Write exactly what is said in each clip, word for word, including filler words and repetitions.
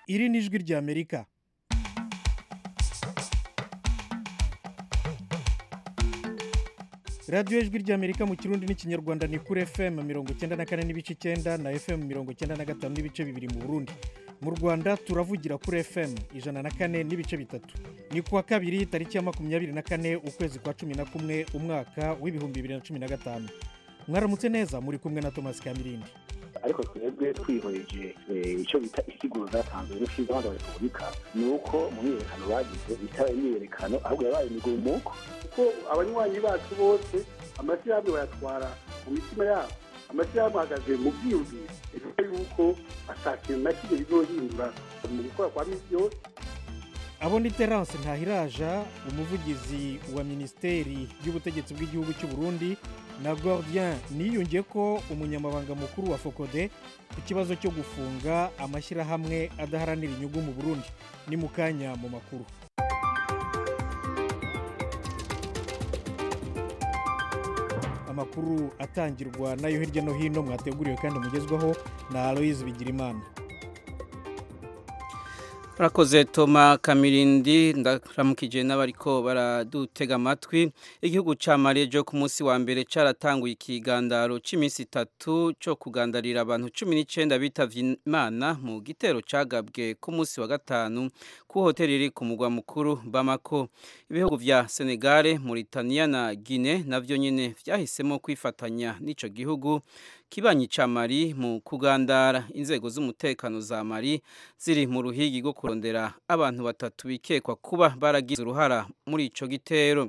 iri ni ijwi ry'Amerika. radiyo ijwi ry'Amerika mu kirundi n'ikinyarwanda ni kuri F M mirongo icyenda na kane n'ibice icyenda na F M mirongo icyenda na gatanu n'ibice bibiri mu Burundi. Mu Rwanda turavugira kuri F M ijana na kane n'ibice bitatu. Ni kuwa kabiri tariki ya makumyabiri na kane ukwezi kwa cumi na kumwe umwaka w'ibihumbi bibiri na cumi na gatanu. Mwaramutse neza, muri kumwe na Thomas Kamirindi. Ariko twebwe twihoreje icyo bita isiguro zatanzwe n'ushinzwe wa Repubulika ni uko mu myiyerekano bagize bitaba imyiyerekano ahubwo yabaye imigumuko, ko abanywanyi bacu bose amashyirahamwe bayatwara mu mitima yabo, amashyirahamwe ahagaze mu byiyumviro bivuga yuko atakintu na kimwe bizohindura mu gukora kwa misi yose. Abo ni Terence Ntahiraja, umuvugizi wa Minisiteri y'Ubutegetsi bw'Igihugu cy'u Burundi, na Gordien niyungiye ko umunyamabanga mukuru wa Focode ku kibazo cyo gufunga amashyirahamwe adaharanira inyungu mu Burundi. Ni mukanya mu makuru. Amakuru atangirwa nayo hirya no hino mwateguriwe kandi mugezwaho na Aloise Bigirimana. Rakoze Toma Kamirindi, ndaramukije n'abariko baradutega amatwi. Igihugu ca Mali jo ku munsi wa mbere caratanguye ikigandaro c'imisi itatu cyo kugandarira abantu cumi n'icenda bitavye Imana mu gitero cagabwe ku munsi wa gatanu ku hoteli iri ku mugwa mukuru Bamako. Ibihugu vya Senegal, Mauritania na Guinea navyo nyene vyahisemo kwifatanya n'ico gihugu kibanyi ca Mali mu kugandara. Inzego z'umutekano za Mali ziri mu ruhigi rwo kurondera abantu batatu bikekwa kuba baragize uruhara muri ico gitero.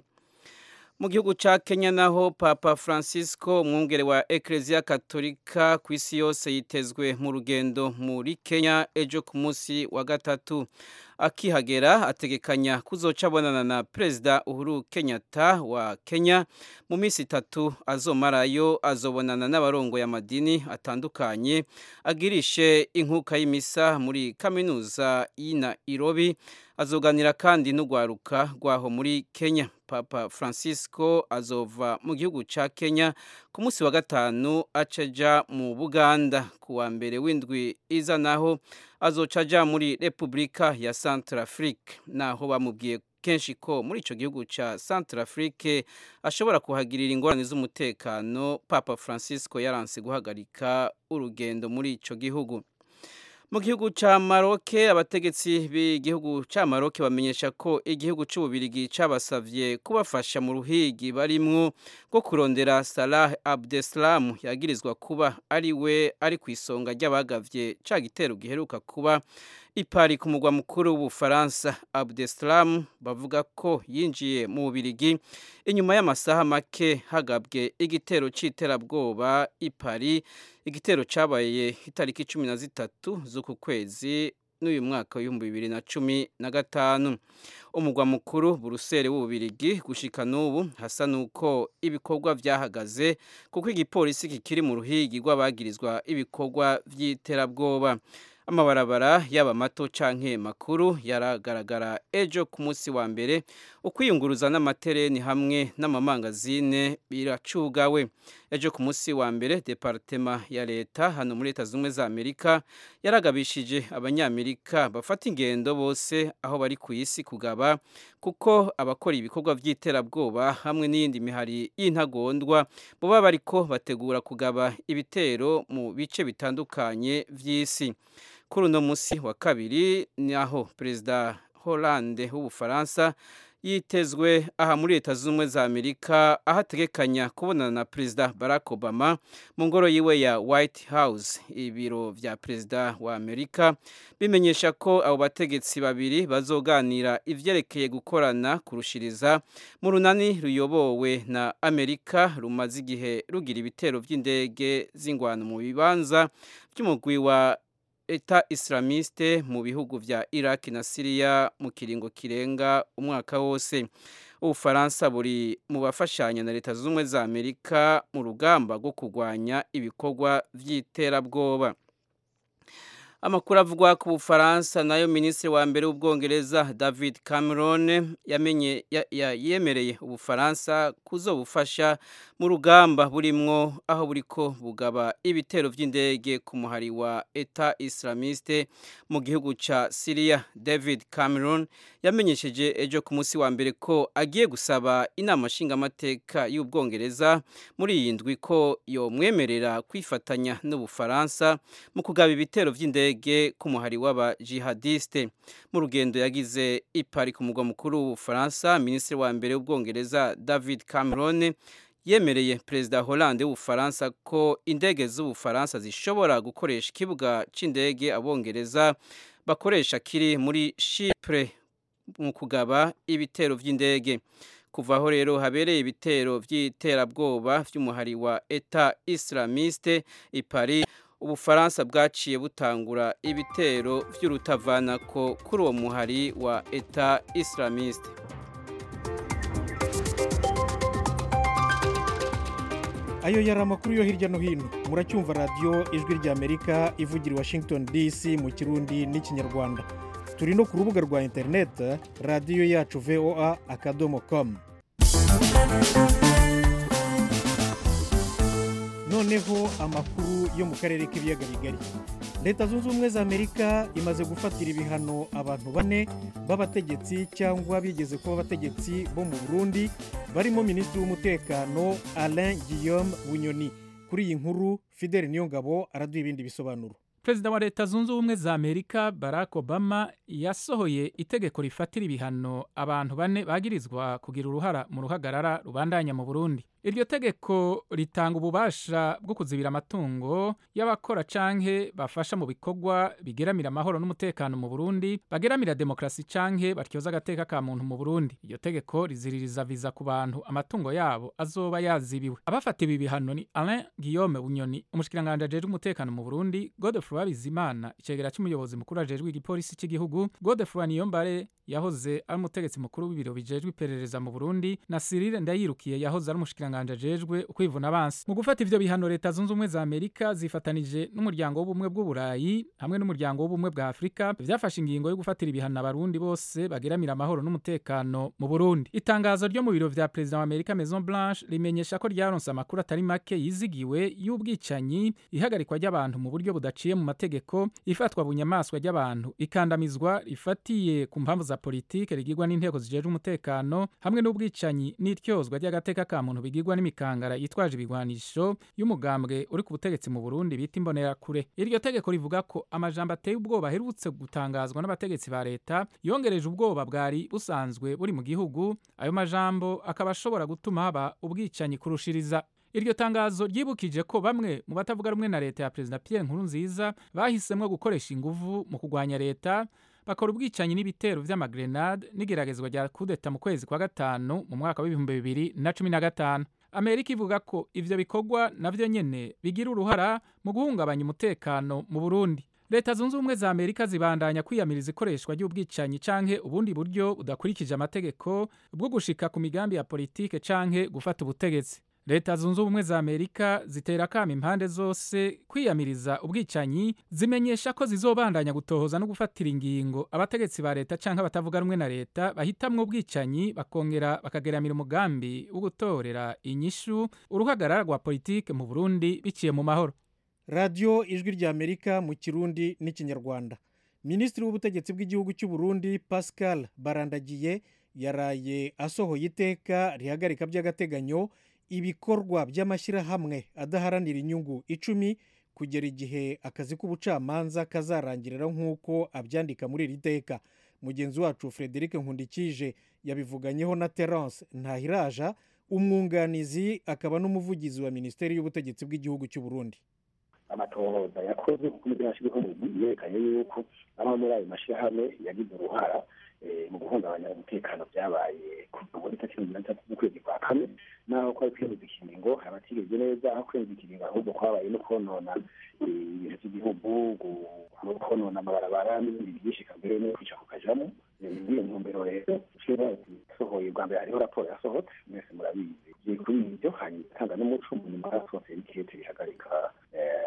Mu gihugu ca Kenya naho Papa Francisco, umwungere wa Ecclesia Katolika ku isi yose, yitezwe mu rugendo muri Kenya ejo ku munsi wa gatatu. Akihagera ategekanya kuzoca abonana na Perezida Uhuru Kenyatta wa Kenya. Mu minsi itatu azomarayo azobonana n'abarongoye amadini atandukanye, agirishe inkuka y'imisa muri kaminuza y'i Nairobi. Azoganira kandi n'ugwaruka rwaho muri Kenya. Papa Francisco azova mu gihugu ca Kenya ku munsi wa gatanu acaja mu Buganda. Ku wa mbere w'indwi iza naho azocaja muri Republika ya Centrafrique, naho bamubwiye kenshi ko muri ico gihugu ca Centrafrique ashobora kuhagirira ingorane z'umutekano. Papa Francisco yaranse guhagarika urugendo muri ico gihugu. Mu gihugu ca Maroc, abategetsi b'igihugu ca Maroc bamenyesha ko igihugu c'Ububirigi cabasavye kubafasha mu ruhigi barimwo rwo kurondera Salah Abdeslam yagirizwa kuba ari we ari ku isonga ry'abagavye ca gitero giheruka kuba i Paris ku mugwa mukuru w'Ubufaransa. Abdeslam bavuga ko yinjiye mu Bubirigi inyuma y'amasaha make hagabwe igitero c'iterabwoba i Paris. Igitero cabaye itariki cumi na zitatu z'uku kwezi n'uyu mwaka w'ibihumbi bibiri na cumi na gatanu. Umugwa mukuru Buruseli w'Ububirigi gushika n'ubu hasa nuko ibikorwa vyahagaze kuko igipolisi kikiri mu ruhigi rw'abagirizwa ibikorwa vy'iterabwoba. Amabarabara yaba mato canke makuru yaragaragara ejo ku munsi wa mbere. Ukwiyunguruza n'amatereni hamwe n'amamangazine biracugawe. Ejo ku munsi wa mbere Departema ya leta hano muri Leta Zunze za Amerika yaragabishije abanyamerika bafata ingendo bose aho bari ku isi kugaba, kuko abakora ibikorwa vy'iterabwoba hamwe n'iyindi mihari y'intagondwa boba bariko bategura kugaba ibitero mu bice bitandukanye vy'isi. Kuri uno munsi wa kabiri naho Perezida Hollande w'Ubufaransa yitezwe aha muri Leta Zunze za Amerika, aho ategekanya kubonana na Perezida Barack Obama mu ngoro yiwe ya White House. Ibiro vya Perezida wa Amerika bimenyesha ko abo bategetsi babiri bazoganira ivyerekeye gukorana kurushiriza mu runani ruyobowe na Amerika rumaze igihe rugira ibitero vy'indege z'ingwano mu bibanza vy'umugwi wa Eta Islamiste mu bihugu vya Iraq na Syria mu kiringo kirenga umwaka wose. Ubufaransa buri mu bafashanya na Leta Zunze za Amerika mu rugamba rwo kurwanya ibikorwa vy'iterabwoba. Amakuru avugwa ku Bufaransa nayo Minisitiri wa mbere w'Ubwongereza David Cameron yamenye ya, ya, yemereye Ubufaransa kuzobufasha mu rugamba burimwo aho buriko bugaba ibitero vy'indege ku muhari wa Etat Islamiste mu gihugu ca Syria. David Cameron yamenyesheje ejo ku munsi wa mbere ko agiye gusaba inama nshingamateka y'Ubwongereza muri iyi ndwi ko yomwemerera kwifatanya n'Ubufaransa mu kugaba ibitero vy'indege ku muhari w'aba jihadiste. Mu rugendo yagize i Paris ku mugwa mukuru w'Ubufaransa, Minisitiri wa mbere w'Ubwongereza David Cameron yemereye Perezida Hollande w'Ubufaransa ko indege z'Ubufaransa zishobora gukoresha ikibuga c'indege abongereza bakoresha kiri muri Chypre mu kugaba ibitero vy'indege. Kuva aho rero habereye ibitero vy'iterabwoba vy'umuhari wa Etat Islamiste i Paris, Ubufaransa bwaciye butangura ibitero vy'urutavanako kuri uwo muhari wa Etat Islamiste. Ayo yari amakuru yo hirya no hino. Muracyumva radio Ijwi ry'Amerika ivugira Washington D C mu Kirundi n'Ikinyarwanda. Turi no ku rubuga rwa internet radio yacu v o a akadomo com. Noneho amakuru yo mu karere k'ibiyaga bigari. Leta Zunze Ubumwe za Amerika imaze gufatira ibihano abantu bane b'abategetsi cyangwa bigeze kuba abategetsi bo mu Burundi, barimo Minisitiri w'Umutekano Alain Guillaume Bunyoni. Kuri iyi nkuru Fidel Niyongabo araduha ibindi bisobanuro. Perezida wa Leta Zunze Ubumwe za Amerika Barack Obama yasohoye itegeko rifatira ibihano abantu bane bagirizwa kugira uruhara mu ruhagarara rubandanya mu Burundi. Iryo tegeko ritanga ububasha bwo kuzibira amatungo y'abakora canke bafasha mu bikorwa bigeramira amahoro n'umutekano mu Burundi, bageramira demokrasi canke batyoza agateka ka muntu mu Burundi. Iryo tegeko riziririza viza ku bantu amatungo yabo azoba yazibiwe. Abafatiwe ibihano ni Alain Guillaume Bunyoni, umushikiranganje ajejwe umutekano mu Burundi, Godefroid Bizimana, icegera c'umuyobozi mukuru ajejwe igipolisi cy'igihugu, Godefroid Niyombare yahoze ari umutegetsi mukuru w'ibiro bijejwe iperereza mu Burundi, na Cyril Ndayirukiye yahoze ari umushikiranganje ajejwe ukwivuna abansi. Mu gufata ivyo bihano, Leta Zunze Ubumwe za Amerika zifatanije n'umuryango w'ubumwe bw'Uburayi hamwe n'umuryango w'ubumwe bwa Afrika vyafashe ingingo yo gufatira ibihano abarundi bose bageramira amahoro n'umutekano mu Burundi. Itangazo ryo mu biro vya Perezida wa Amerika Maison Blanche rimenyesha ko ryaronse amakuru atari make yizigiwe y'ubwicanyi, ihagarikwa ry'abantu mu buryo budaciye mu mategeko, ifatwa bunyamaswa ry'abantu, ikandamizwa rifatiye ku mpamvu za politike rigirwa n'inteko zijejwe umutekano, hamwe n'ubwicanyi n'ityozwa ry'agateka ka muntu bigirwa n'imikangara yitwaje ibigwanisho y'umugambwe uri ku butegetsi mu Burundi bita Imbonerakure. Iryo tegeko rivuga ko amajambo ateye ubwoba aherutse gutangazwa n'abategetsi ba leta yongereje ubwoba bwari busanzwe buri mu gihugu. Ayo majambo akaba ashobora gutuma haba ubwicanyi kurushiriza. Iryo tangazo ryibukije ko bamwe mu batavuga rumwe na leta ya Perezida Pierre Nkurunziza bahisemwo gukoresha inguvu mu kugwanya leta, bakora ubwicanyi n'ibitero vy'amagrenade n'igeragezwa rya kudeta mu kwezi kwa gatanu mu mwaka w'ibihumbi bibiri na cumi na gatanu. Amerika ivuga ko ivyo bikorwa navyo nyene bigira uruhara mu guhungabanya umutekano mu Burundi. Leta Zunze Ubumwe za Amerika zibandanya kwiyamiriza ikoreshwa ry'ubwicanyi canke ubundi buryo budakurikije amategeko bwo gushika ku migambi ya politike canke gufata ubutegetsi. Leta Zunze Ubumwe za Amerika zitera kama impande zose kwiyamiriza ubwicanyi, zimenyesha ko zizobandanya gutohoza no gufatira ingingo abategetsi ba leta canke abatavuga rumwe na leta bahitamwo ubwicanyi, bakongera bakageramira umugambi wo gutorera inyishu uruhagarara rwa politike mu Burundi biciye mu mahoro. Radio Ijwi ry'Amerika mu Kirundi n'Ikinyarwanda. Minisitiri w'ubutegetsi bw'igihugu cy'u Burundi Pascal Barandagiye yaraye asohoye iteka rihagarika by'agateganyo ibikorwa by'amashyirahamwe adaharanira inyungu icumi kugera igihe akazi k'ubucamanza kazarangirira nk'uko abyandika muri iri teka. Mugenzi wacu Frederic Nkundikije yabivuganyeho na Terence Ntahiraja, umwunganizi akaba n'umuvugizi wa Minisiteri y'ubutegetsi bw'igihugu cy'u Burundi. Amatohoza yakoze ku byashyirwaho mu yerekanye yuko amwe muri ayo mashyirahamwe yagize uruhara mu guhungabanya umutekano byabaye kuva muri tariki mirongo itatu z'ukwezi kwa kane, naho kwari kwemeza ikiringo abatigeze neza, aho kwemeza ikiringo ahubwo kwabaye no konona ibintu by'igihugu, konona amabarabara n'ibindi byinshi, kambere no kwica ku kajamo. Iyo ntumbero rero sohoye bwa mbere hariho raporo yasohotse, mwese murabizi kuri ibyo, hanyuma itanga n'umuco nyuma yasohotse ikete bihagarika ayo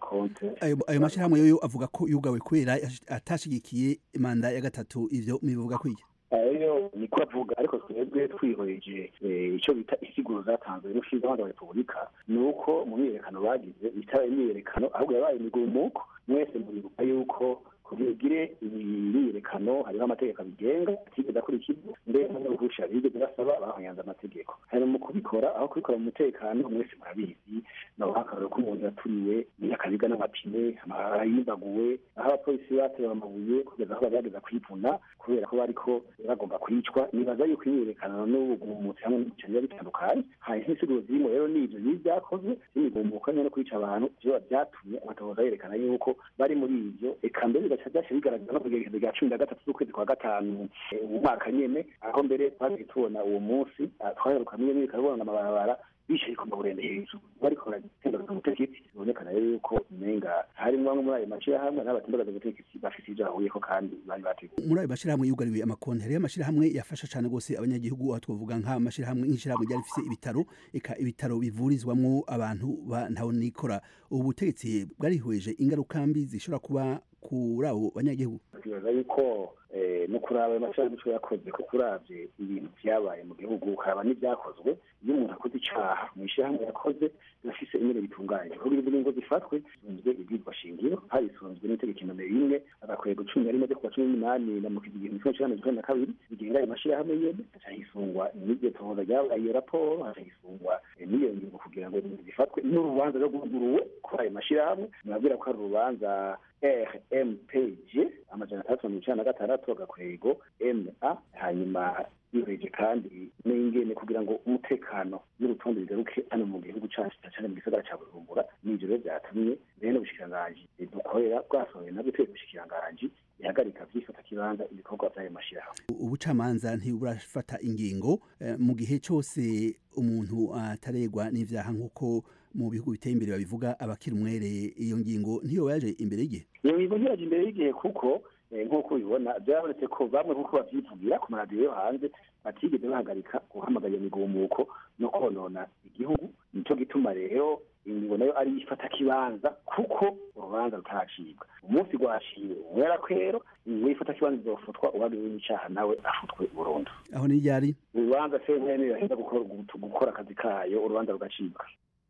amakonte ayo mashyirahamwe yo avuga ko yugawe kubera atashigikiye manda ya gatatu ivyo mivuga kwiki ayo niko avuga ariko twebwe twihoreje icyo bita isiguro zatanzwe n'ushinzwe wa Repubulika nuko mu myerekano bagize bitaba imyerekano ahubwo yabaye imigumuko mwese muribuka yuko kugira imyiyerekano hariho amategeko abigenga atigeze akurikizwa mbere n'uruhusha bigeze basaba bahanyanze amategeko hari mu kubikora aho kubikora mu mutekano mwese murabizi naho hakararo ko umuntu yaturiwe n'akabiga n'amapine yimbaguwe aho abapolisi batewe amabuye kugeza aho bageza kwivuna kubera ko bariko bagomba kwicwa nibaza yuko imyiyerekano n'ubugumutsi hamwe n'ibicanye bitandukanye hari nk'isiguro zirimo rero n'ivyo byakozwe n'imigumuko no kwica abantu byo byatumye amatohoza yerekana yuko bari muri ivyo eka mbere bigaca bigaragara no kugeza rya cumi na gatatu z'ukwezi kwa gatanu mu mwaka nyene aho mbere twagiye tubona uwo munsi twaheruka mwe n'ibikabona amabarabara bishyira ku maburende hejuru bariko baratembera umutegetsi bibonekana rero yuko umenga harimo bamwe muri ayo mashyirahamwe n'abatemberaga umutegetsi bafite ivyo bahuriyeko kandi bari bateguye muri ayo mashyirahamwe yugariwe amakonti hariyo amashyirahamwe yafasha cane rwose abanyagihugu aho twovuga nk'amashyirahamwe nk'ishyirahamwe ryari rifise ibitaro eka ibitaro bivurizwamwo abantu ntaho nikora ubu butegetsi bwarihweje ingaruka mbi zishobora kuba kuri abo banyagihugu twibaza yuko no kuraba amashyirahamwe ico yakoze ko kuravye ibintu vyabaye mu gihugu haba n'ivyakozwe iyo umuntu akoze icaha mu ishyirahamwe yakoze birafise ingene bitunganye kuko ibindi ngo zifatwe zunzwe ibwirwa shingiro harisunzwe n'itegeko nomero rimwe agakwego cumi na rimwe ryo kuwa cumi n'umunani na mukigi igihumbi kimwe magana cenda na kabiri bigenga ayo mashyirahamwe nyene hacahisungwa n'iryo tohoza ryabaye iyo raporo hacahisungwa n'iyo ngingo kugira ngo zifatwe n'urubanza rwo guhuguruwe kuri ayo mashyirahamwe mwabwira ko ari urubanza R M P G amajana atatu mirongo icenda na gatandatu agakwego M A hanyuma bireje kandi n'ingene kugira ngo umutekano n'urutonde bigaruke hano mu gihugu cacu cyane mu gisagara ca Bujumbura n'ivyo rero vyatumye rero ubushikiranganji dukorera bwasohoye nabwo twebwe ubushikiranganji ihagarika vyifata kibanza ibikorwa vy'ayo mashirahamwe ubucamanza ntiburafata ingingo mu gihe cyose umuntu ataregwa n'ivyaha nk'uko mu bihugu biteye imbere babivuga abakiri umwere iyo ngingo ntiyo yaje imbere y'igihe iyo ngingo ntiyaje imbere y'igihe kuko nk'uko ubibona byabonetse ko bamwe nk'uko bavyivugira ku maradiyo yo hanze batigeze bahagarika guhamagara iyo migumuko no konona igihugu nico gituma rero ingingo nayo ari ifata kibanza kuko urubanza rutaracibwa umunsi rwaciwe umwera kwero ingingo ifata kibanza izofatwa uwagiwe n'icaha nawe afutwe burundu aho ni ryari urubanza sentene yaheza gukora akazi kayo urubanza rugacibwa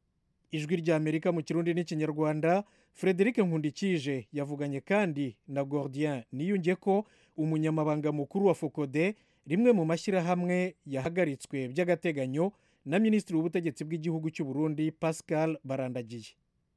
ijwi rya Amerika mu kirundi n'ikinyarwanda Frederic Nkundikije yavuganye kandi na Gordien Niyungeko umunyamabanga mukuru wa Focode rimwe mu mashyirahamwe yahagaritswe by'agateganyo na Minisitiri w'ubutegetsi bw'igihugu cy'u Burundi Pascal Barandagiye.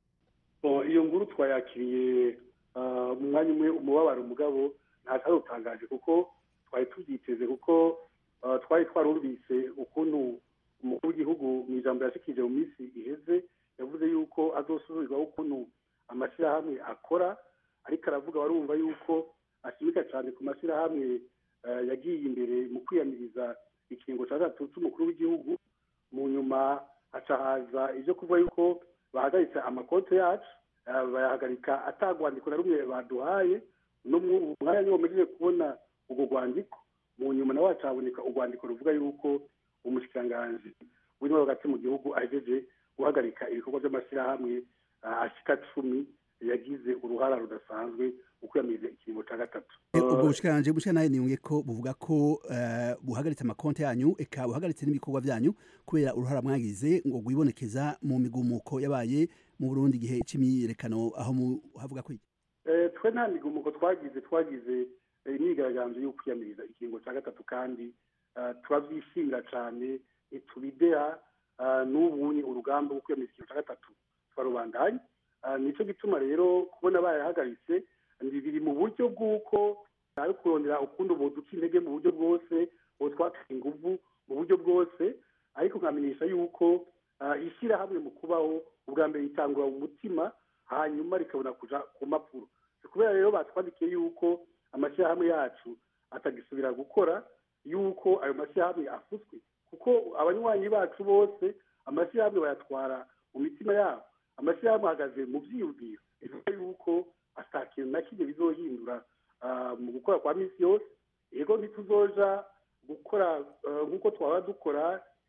Iyo nguru twayakiriye mu mwanya umwe umubabaro umugabo ntazarutangaje kuko twari tubyiteze kuko twari twarumvise ukuntu umukuru w'igihugu mu ijambo yashikije mu minsi iheze yavuze yuko azosubizwaho ukuntu amashyirahamwe akora ariko aravuga warumva yuko ashimika cyane ku mashyirahamwe yagiye imbere mu kwiyamiriza ikiringo cya gatatu cy'umukuru w'igihugu mu nyuma haca haza ibyo kuvuga yuko bahagaritse amakonti yacu bayahagarika atagwandiko na rumwe baduhaye umwanya niwo mugiye kubona ubwo rwandiko mu nyuma nawe hacaboneka urwandiko ruvuga yuko umushikiranganji w'intwaro hagati mu gihugu ahejeje guhagarika ibikorwa by'amashyirahamwe ashika cumi yagize uruhara rudasanzwe mu kwiyamiriza ikiringo cya gatatu ubwo bushikiranganji bushika nayo niyunge ko buvuga ko buhagaritse amakonti yanyu eka buhagaritse n'ibikorwa byanyu kubera uruhara mwagize ngo gwibonekeza mu migumuko yabaye mu Burundi igihe c'imyiyerekano aho havuga ko iki twe nta migumuko twagize twagize imyigaragambyo yo kwiyamiriza ikiringo cya gatatu kandi turabyishimira cyane itubideha n'ubunye urugamba rwo kwiyamiriza ikiringo cya gatatu twarubandanye nicyo gituma rero kubona bayahagaritse biri mu buryo bw'uko ari kurondera ukundi ubu duca intege mu buryo bwose ubu twateye ingufu mu buryo bwose ariko nkamenyesha yuko ishyirahamwe mu kubaho ubwa mbere ritangura umutima hanyuma rikabona kuja ku mpapuro kubera rero batwandikiye yuko amashyirahamwe yacu atagisubira gukora yuko ayo mashyirahamwe afutswe kuko abanywanyi bacu bose amashyirahamwe bayatwara mu mitima yabo amashyirahamwe ahagaze mu vyiyumviro bivuga yuko ata kintu na kimwe bizohindura mu gukora kwa misi yose yego ntituzoja gukora nk'uko twaba dukora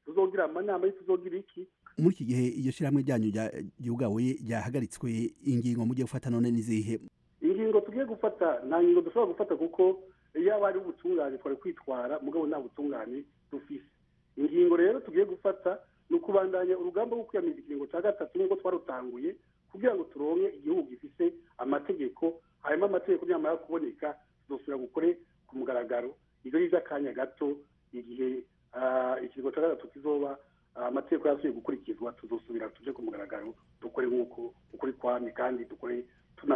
tuzogira amanama tuzogira iki muri iki gihe iyo shirahamwe ryanyu ryugawe ryahagaritswe ingingo mugiye gufata none nizihe? Ingingo tugiye gufata nta ngingo dushobora gufata kuko iyo ari ubutungane twari kwitwara mugabo nta butungane dufise. Ingingo rero tugiye gufata ni ukubandanya urugamba rwo kwiyamiriza ikiringo cya gatatu nk'uko twarutanguye kugira ngo turonke igihugu gifise amategeko, hanyuma amategeko nyamara kuboneka tuzosubira gukore ku mugaragaro. Ibyo ni iby'akanya gato, igihe ikiringo cya gatatu kizoba amategeko yasubiye gukurikizwa tuzosubira tuje ku mugaragaro dukore nk'uko ukuri kwami kandi dukore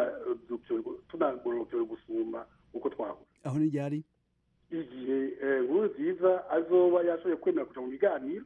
tunagorokewe gusumba uko twahura. Aho ni ryari? Igihe nkuru nziza azoba yashoboye kwemera kuja mu biganiro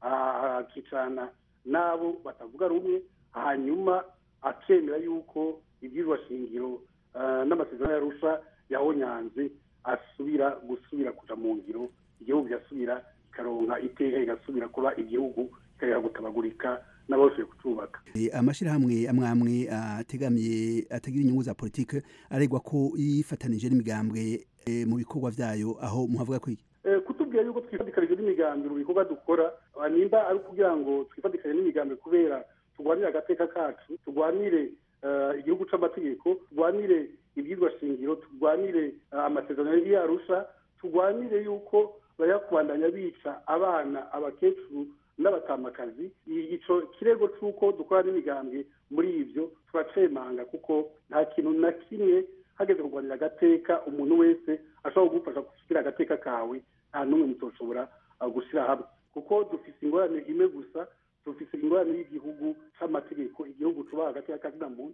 akicana n'abo batavuga rumwe, hanyuma akemera yuko ibyirwa shingiro n'amasezerano yarusha yahonyanze asubira gusubira kuja mu ngiro, igihugu gasubira ikaronka iteka igasubira kuba igihugu kikagera gutabagurika n'abashoboye kucubaka. Amashirahamwe amwe amwe ategamiye atagira inyungu za politike aregwa ko yifatanije n'imigambwe mu bikorwa vyayo, aho muhavuga ko iki? Kutubwira yuko twifatikanije n'imigambi mu bikorwa dukora, nimba ari kugira ngo twifatikanye n'imigambi kubera turwanire agateka kacu, turwanire igihugu c'amategeko, turwanire ibyirwa shingiro, turwanire amasezerano y'Arusha, turwanire yuko bayakubandanya bica abana, abakecuru n'abatamakazi. Ico kirego c'uko dukora n'imigambi muri ivyo turacemanga kuko nta kintu na kimwe hageze kurwanira agateka umuntu wese ashobora kugufasha gushyira agateka kawe, nta n'umwe mutoshobora gushyira hamwe kuko dufise ingorane imwe gusa, dufise ingorane y'igihugu c'amategeko, igihugu cubaha agateka kazina muntu.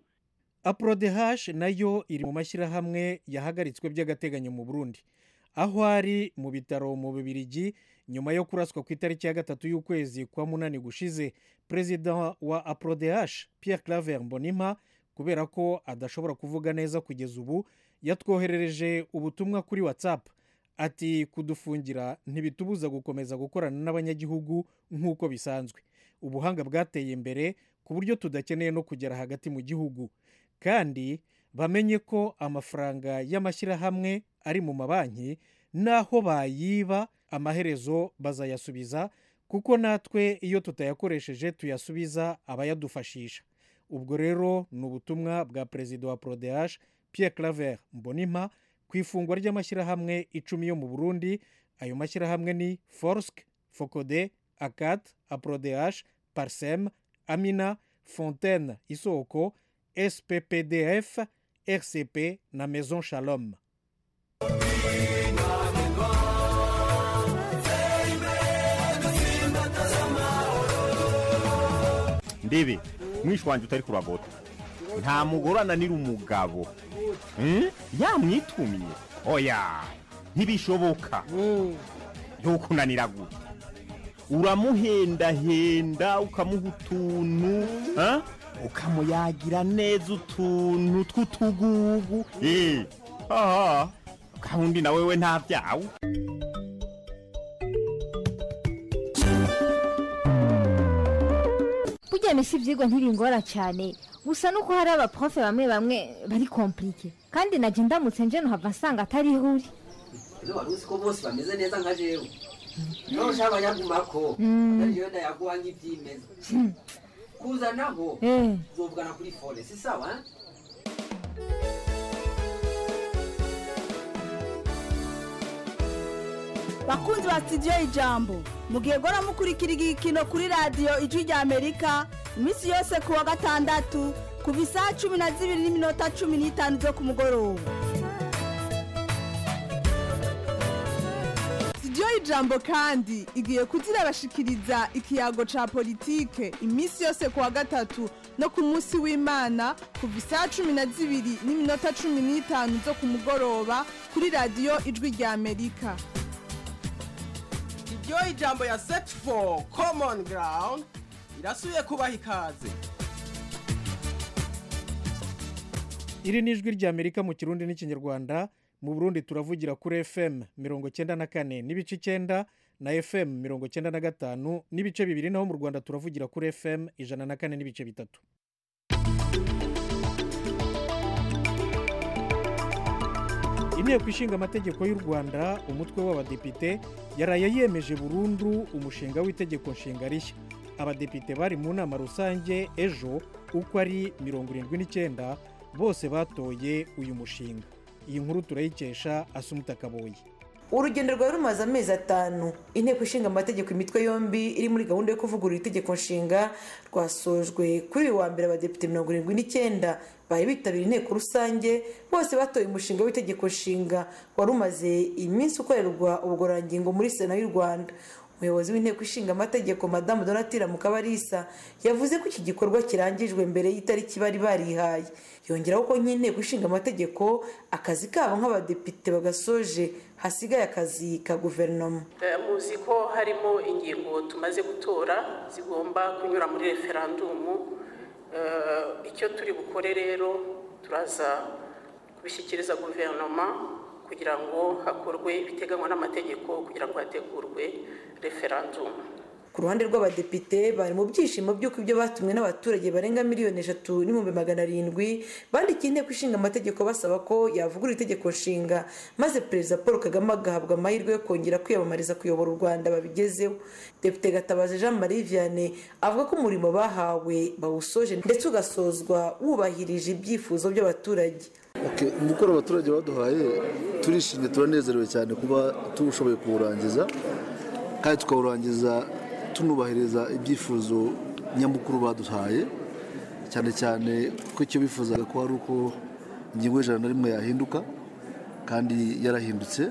APRODH nayo iri mu mashyirahamwe yahagaritswe by'agateganyo mu Burundi, aho ari mu bitaro mu Bubiligi nyuma yo kuraswa ku itariki ya gatatu y'ukwezi kwa munani gushize. Perezida wa APRODH Pierre Claver Mbonimpa, kubera ko adashobora kuvuga neza kugeza ubu, yatwoherereje ubutumwa kuri WhatsApp ati kudufungira ntibitubuza gukomeza gukorana n'abanyagihugu nk'uko bisanzwe. Ubuhanga bwateye imbere ku buryo tudakeneye no kugera hagati mu gihugu, kandi bamenye ko amafaranga y'amashyirahamwe ari mu mabanki, naho bayiba amaherezo bazayasubiza, kuko natwe iyo tutayakoresheje tuyasubiza abayadufashisha. Ubwo rero ni ubutumwa bwa perezida wa PRODH Pierre Claver Mbonimpa ku ifungwa ry'amashyirahamwe icumi yo mu Burundi. Ayo mashyirahamwe ni Forsk, Focode, Acat, APRODH, Parsem, Amina, Fontaine Isoko, S P P D F, R C P na Maison Shalom. Ndebe mwishi wanje utari kuragota, nta mugore ananira umugabo yamwitumye. Oya ntibishoboka, yokunanira gute? Uramuhendahenda ukamuha utuntu, ukamuyagira neza utuntu tw'utugugu. aha kandi na wewe nta byawe. Burya misi vyigwa ntiringora cyane, gusa nuko hari abaprofe bamwe bamwe bari compliqué, kandi naje ndamutse nje no hava nsanga atari huri. Ino waruzi ko bose bameze neza nka jewe. No shaba yagumako, ariyo nda yaguha nk'ivyimeza. Kuza naho uzovugana kuri phone, si sawa? Bakunzi ba studio Ijambo, mugiye gora mukurikira igikino kuri radio Ijwi rya Amerika imisi yose kuwa gatandatu kuva isaha cumi na zibiri n'iminota cumi n'itanu zo ku mugoroba. Studio Ijambo kandi igiye kuzirabashikiriza ikiyago ca politike imisi yose kuwa gatatu no ku munsi w'Imana kuva isaha cumi na zibiri n'iminota cumi n'itanu zo ku mugoroba kuri radio Ijwi rya Amerika. Studio Ijambo ya Set for Common Ground irasubiye kubaha ikaze. Iri ni Ijwi rya Amerika mu Kirundi n'Ikinyarwanda. Mu Burundi turavugira kuri F M mirongo cyenda na kane n'ibice icyenda na F M mirongo cyenda na gatanu n'ibice bibiri, naho mu Rwanda turavugira kuri F M ijana na kane n'ibice bitatu. Inteko ishinga amategeko y'u Rwanda umutwe w'abadepite yaraye yemeje burundu umushinga w'itegeko nshinga rishya. Abadepite bari mu nama rusange ejo uko ari mirongo irindwi n'icyenda bose batoye uyu mushinga. Iyi nkuru turayikesha Asumta Kaboyi. Urugendo rwari rumaze amezi atanu inteko ishinga amategeko imitwe yombi iri muri gahunda yo kuvugurura itegeko nshinga rwasojwe kuri uyu wa mbere. Abadepite mirongo irindwi n'icyenda bari bitabiriye inteko rusange bose batoye umushinga w'itegeko nshinga wari umaze iminsi ukorerwa ubugororangingo muri Sena y'u Rwanda. Umuyobozi w'inteko ishinga amategeko Madamu Donatilla Mukabalisa yavuze ko iki gikorwa kirangijwe mbere y'itariki bari barihaye. Yongeraho ko nk'inteko ishinga amategeko akazi kabo nk'abadepite bagasoje, hasigaye akazi ka guverinoma. Muzi ko harimo ingingo tumaze gutora zigomba kunyura muri referandumu. Icyo turi bukore rero turaza kubishyikiriza guverinoma kugira ngo hakorwe ibiteganywa n'amategeko kugira ngo hategurwe referandumu. Ku ruhande rw'abadepite bari mu byishimo by'uko ibyo batumwe n'abaturage barenga miliyoni eshatu n'ibihumbi magana arindwi bandikiye inteko ishinga amategeko basaba ko yavugurura itegeko nshinga maze Perezida Paul Kagame agahabwa amahirwe yo kongera kwiyamamariza kuyobora u Rwanda babigezeho. Depite Gatabazi Jean Marie Vianney avuga ko umurimo bahawe bawusoje ndetse ugasozwa wubahirije ibyifuzo by'abaturage. Umukoro abaturage baduhaye turishimye, turanezerewe cyane kuba tushoboye kuwurangiza kandi tukawurangiza tunubahiriza ibyifuzo nyamukuru baduhaye, cyane cyane ko icyo bifuzaga ko ari uko ingingo y'ijana na rimwe yahinduka kandi yarahindutse,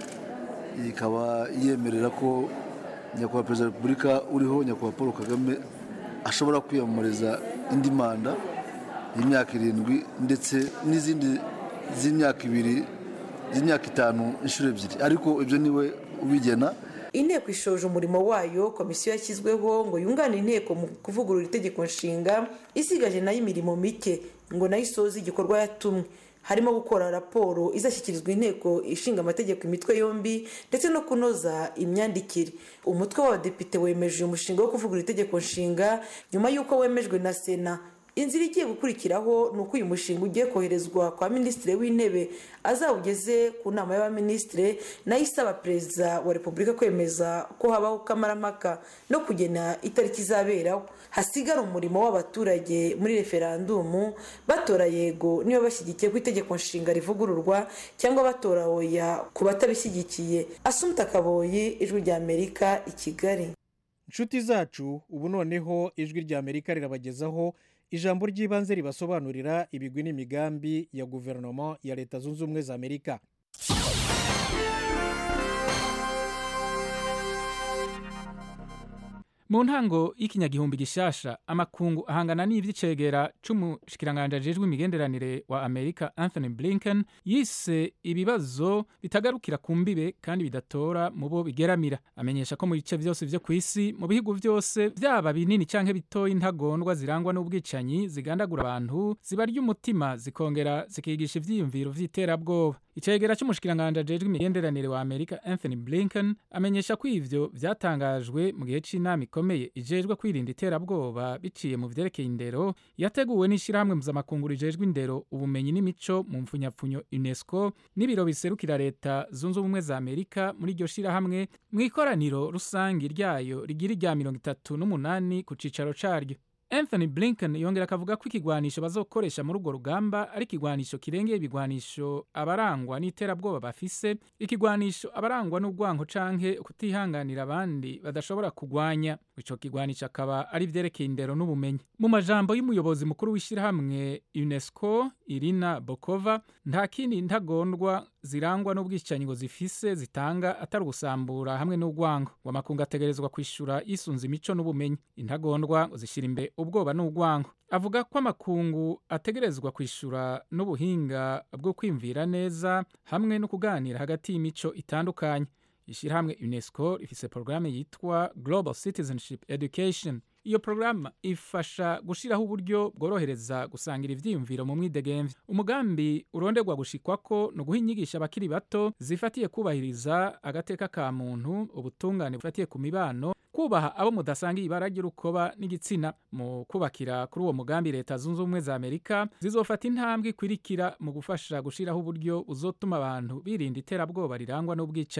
ikaba yemerera ko nyakubahwa Perezida wa Repubulika uriho nyakubahwa Paul Kagame ashobora kwiyamamariza indi manda y'imyaka irindwi ndetse n'izindi z'imyaka ibiri z'imyaka itanu inshuro ebyiri, ariko ibyo niwe ubigena. Inteko ishoje umurimo wayo. Komisiyo yashyizweho ngo yunganire inteko mu kuvugurura itegeko nshinga isigaje nayo imirimo mike ngo nayo isoze igikorwa yatumwe, harimo gukora raporo izashyikirizwa inteko ishinga amategeko imitwe yombi ndetse no kunoza imyandikire. Umutwe w'abadepite wemeje umushinga wo kuvugurura itegeko nshinga nyuma y'uko wemejwe na Sena. Inzira igiye gukurikiraho ni uko uyu mushinga ugiye koherezwa kwa Minisitiri w'Intebe azawugeze ku nama y'abaminisitiri nayo isaba Perezida wa Repubulika kwemeza ko habaho kamarampaka no kugena itariki izaberaho. Hasigara umurimo w'abaturage muri referandumu batora yego niba bashyigikiye ko itegeko nshinga rivugururwa cyangwa batora oya ku batabishyigikiye. Asumta Kaboyi, Ijwi ry'Amerika, i Kigali. Inshuti zacu, ubu noneho Ijwi ry'Amerika rirabagezaho ijambo ry'ibanze ribasobanurira ibigwi n'imigambi ya guverinoma ya Leta Zunze Ubumwe za Amerika. Mu ntango y'ikinyagihumbi gishasha amakungu ahangana n'ivyicegera c'umushikiranganje ajejwe imigenderanire wa Amerika Anthony Blinken yise ibibazo bitagarukira ku mbibe kandi bidatora mu bo bigeramira. Amenyesha ko mu bice vyose vyo kw'isi mu bihugu vyose vyaba binini canke bitoya intagondwa zirangwa n'ubwicanyi zigandagura abantu zibarya umutima zikongera zikigisha ivyiyumviro vy'iterabwoba. Icegera c'umushikiranganje ajejwe imigenderanire wa Amerika Anthony Blinken amenyesha ko ivyo vyatangajwe mu gihe c'inama ikomeye ijejwe kwirinda iterabwoba biciye mu vyerekeye indero yateguwe n'ishirahamwe mpuzamakungu rijejwe indero, ubumenyi n'imico mu mfunyapfunyo UNESCO n'ibiro biserukira Leta Zunze Ubumwe za Amerika muri iryo shirahamwe mu ikoraniro rusangi ryayo rigira irya mirongo itatu n'umunani ku cicaro caryo. Anthony Blinken yongera akavuga ko ikigwanisho bazokoresha muri urwo rugamba ari ikigwanisho kirengeye ibigwanisho abarangwa n'iterabwoba bafise, ikigwanisho abarangwa n'ubwanko canke kutihanganira abandi badashobora kugwanya. Ico kigwanisho akaba ari vyerekeye indero n'ubumenyi. Mu majambo y'umuyobozi mukuru w'ishirahamwe UNESCO Irina Bokova, nta kindi ntagondwa zirangwa n'ubwicanyi ngo zifise zitanga atari gusambura hamwe n'ubwanko. Wamakungu ategerezwa kwishura yisunze imico n'ubumenyi. Intagondwa ngo zishira imbere ubwoba n'ubwanko. Avuga ko amakungu ategerezwa kwishura n'ubuhinga bwo kwimvira neza hamwe no kuganira hagati y'imico itandukanye. Ishirahamwe UNESCO ifise programme yitwa Global Citizenship Education. Iyo programa ifasha gushiraho uburyo bworohereza gusangira ivyiyumviro mu mwidegemvye. Umugambi uronderwa gushikwako no guha inyigisho abakiri bato zifatiye kubahiriza agateka ka muntu, ubutungane bufatiye ku mibano, kubaha abo mudasangiye ibara ry'urukoba n'igitsina. Mu kubakira kuri uwo mugambi Leta Zunze Ubumwe za Amerika zizofata intambwe ikwirikira mu gufasha gushiraho uburyo uzotuma abantu birinda iterabwoba rirangwa n'ubwicanyi.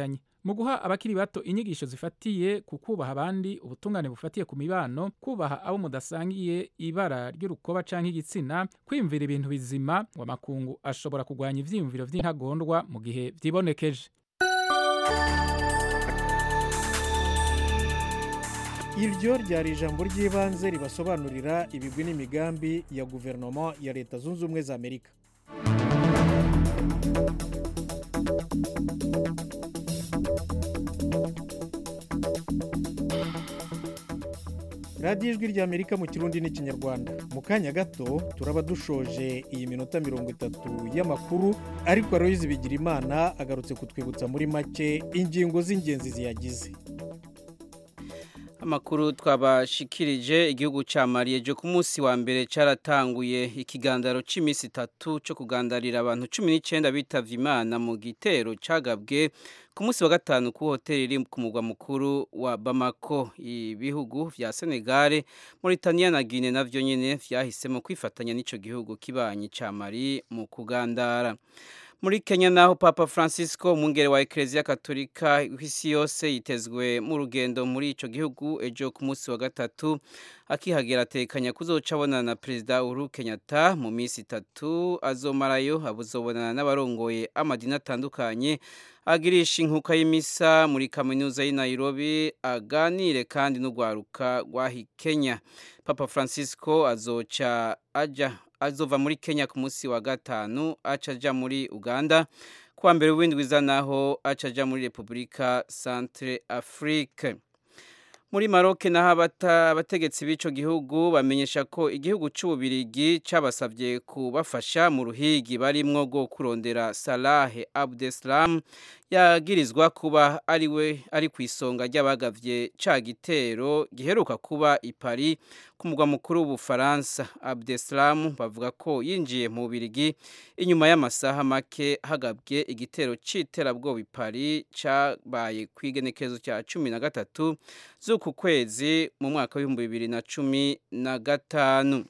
mu guha abakiri bato inyigisho zifatiye ku kubaha abandi ubutungane bufatiye ku mibano kubaha abo mudasangiye ibara ry'urukoba canke igitsina kwiyumvira ibintu bizima ngo amakungu ashobora kurwanya ivyiyumviro vy'intagondwa mu gihe vyibonekeje. iryo ryari ijambo ry'ibanze ribasobanurira ibigwi n'imigambi ya guverinoma ya leta zunze ubumwe za amerika. radiyo ijwi rya amerika mu kirundi n'ikinyarwanda. mu kanya gato turaba dushoje iyi minota mirongo itatu y'amakuru ariko Aloyizi Bigirimana agarutse kutwibutsa muri make ingingo z'ingenzi ziyagize. Amakuru twabashikirije igihugu ca Mali ejo ku munsi wa mbere caratanguye ikigandaro c'imisi itatu cyo kugandarira abantu cumi n'icenda bitavye Imana mu gitero cagabwe ku munsi wa gatanu ku hoteli iri ku mugwa mukuru wa Bamako. Ibihugu vya Senegal, Mauritania na Guinea navyo nyene vyahisemo kwifatanya n'ico gihugu kibanyi ca Mali mu kugandara. Muri Kenya naho Papa Francisco umwungere wa Eklezia Katolika w'isi yose yitezwe mu rugendo muri ico gihugu ejo ku munsi wa gatatu akihagera atekanya kuzoca abonana na Perezida Uhuru Kenyatta mu minsi itatu azomarayo abuzobonana n'abarongoye amadini atandukanye agirisha inkuka y'imisa muri kaminuza y'i Nairobi aganire kandi n'ugwaruka rwahi Kenya. Papa Francisco azoca aja azova muri Kenya ku munsi wa gatanu aca aja muri Uganda kuwa mbere w'indwi naho aca aja muri Republika Centre Afrique. Muri Maroc naho abategetsi b'ico gihugu bamenyesha ko igihugu c'Ububirigi cabasavye kubafasha mu ruhigi barimwo go kurondera Salah Abdeslam yagirizwa kuba ari we ari kwisonga ry'abagavye ca gitero giheruka kuba i Paris ku mugwa mukuru w'Ubufaransa. Abdeslam bavuga ko yinjiye mu Bubirigi inyuma y'amasaha make hagabwe igitero c'iterabwoba i Paris cabaye kwigenekezo cya cumi na gatatu z'uku kwezi mu mwaka w'ibihumbi bibiri na cumi na gatanu.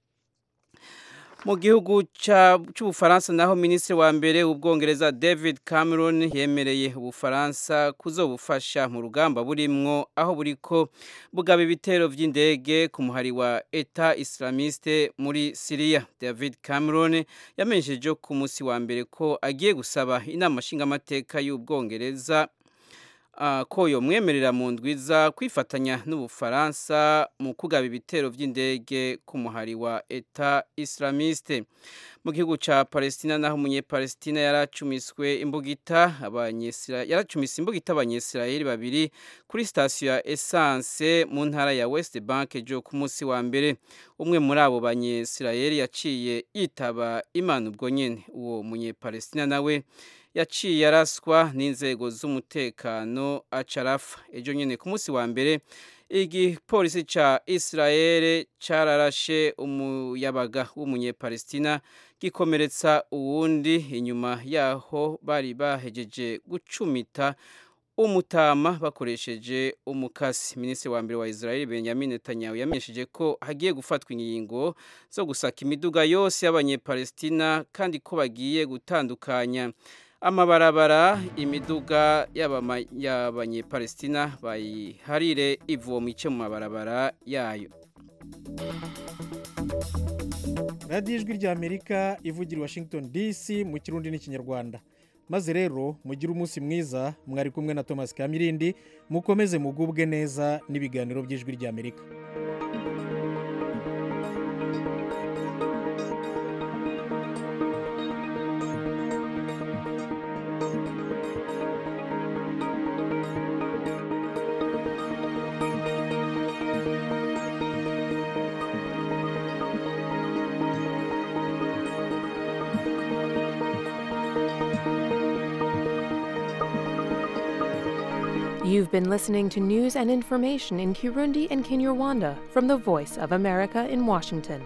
Mu gihugu c'Ubufaransa naho Minisitiri wa mbere w'Ubwongereza David Cameron yemereye Ubufaransa kuzobufasha mu rugamba burimwo aho buriko bugaba ibitero vy'indege ku muhari wa Etat Islamiste muri Syria. David Cameron yamenyesheje ku munsi wa mbere ko agiye gusaba inama nshingamateka y'Ubwongereza Uh, ko yomwemerera mu ndwiza kwifatanya n'Ubufaransa mu kugaba ibitero vy'indege ku muhari wa Etat Islamiste. Mu gihugu ca Palestina naho umunye-Palestina yaracumiswe imbugita abanyesira yaracumise imbugita abanyesirayeli babiri kuri station ya essence mu ntara ya West Bank ejo ku munsi wa mbere. Umwe muri abo banyesirayeli yaciye yitaba Imana ubwo nyene. Uwo munye-Palestina nawe yaciye yaraswa n'inzego z'umutekano acarafa. Ejo nyene ku munsi wa mbere igipolisi ca Israel cararashe umuyabaga w'umunye-Palestina gikomeretsa uwundi inyuma yaho bari bahejeje gucumita umutama bakoresheje umukasi. Minisitiri wa mbere wa Israel Benjamin Netanyahu yamenyesheje ko hagiye gufatwa ingingo zo gusaka imiduga yose y'abanye-Palestina kandi ko bagiye gutandukanya amabarabara imiduga y'abanye-Palestina bayiharire ivomo ice mu mabarabara yayo. radiyo ijwi rya Amerika ivugira Washington D C mu kirundi n'ikinyarwanda. maze rero mugire umunsi mwiza mwari kumwe na Thomas Kamirindi mukomeze mugubwe neza n'ibiganiro by'ijwi rya Amerika. You've been listening to news and information in Kirundi and Kinyarwanda from the Voice of America in Washington.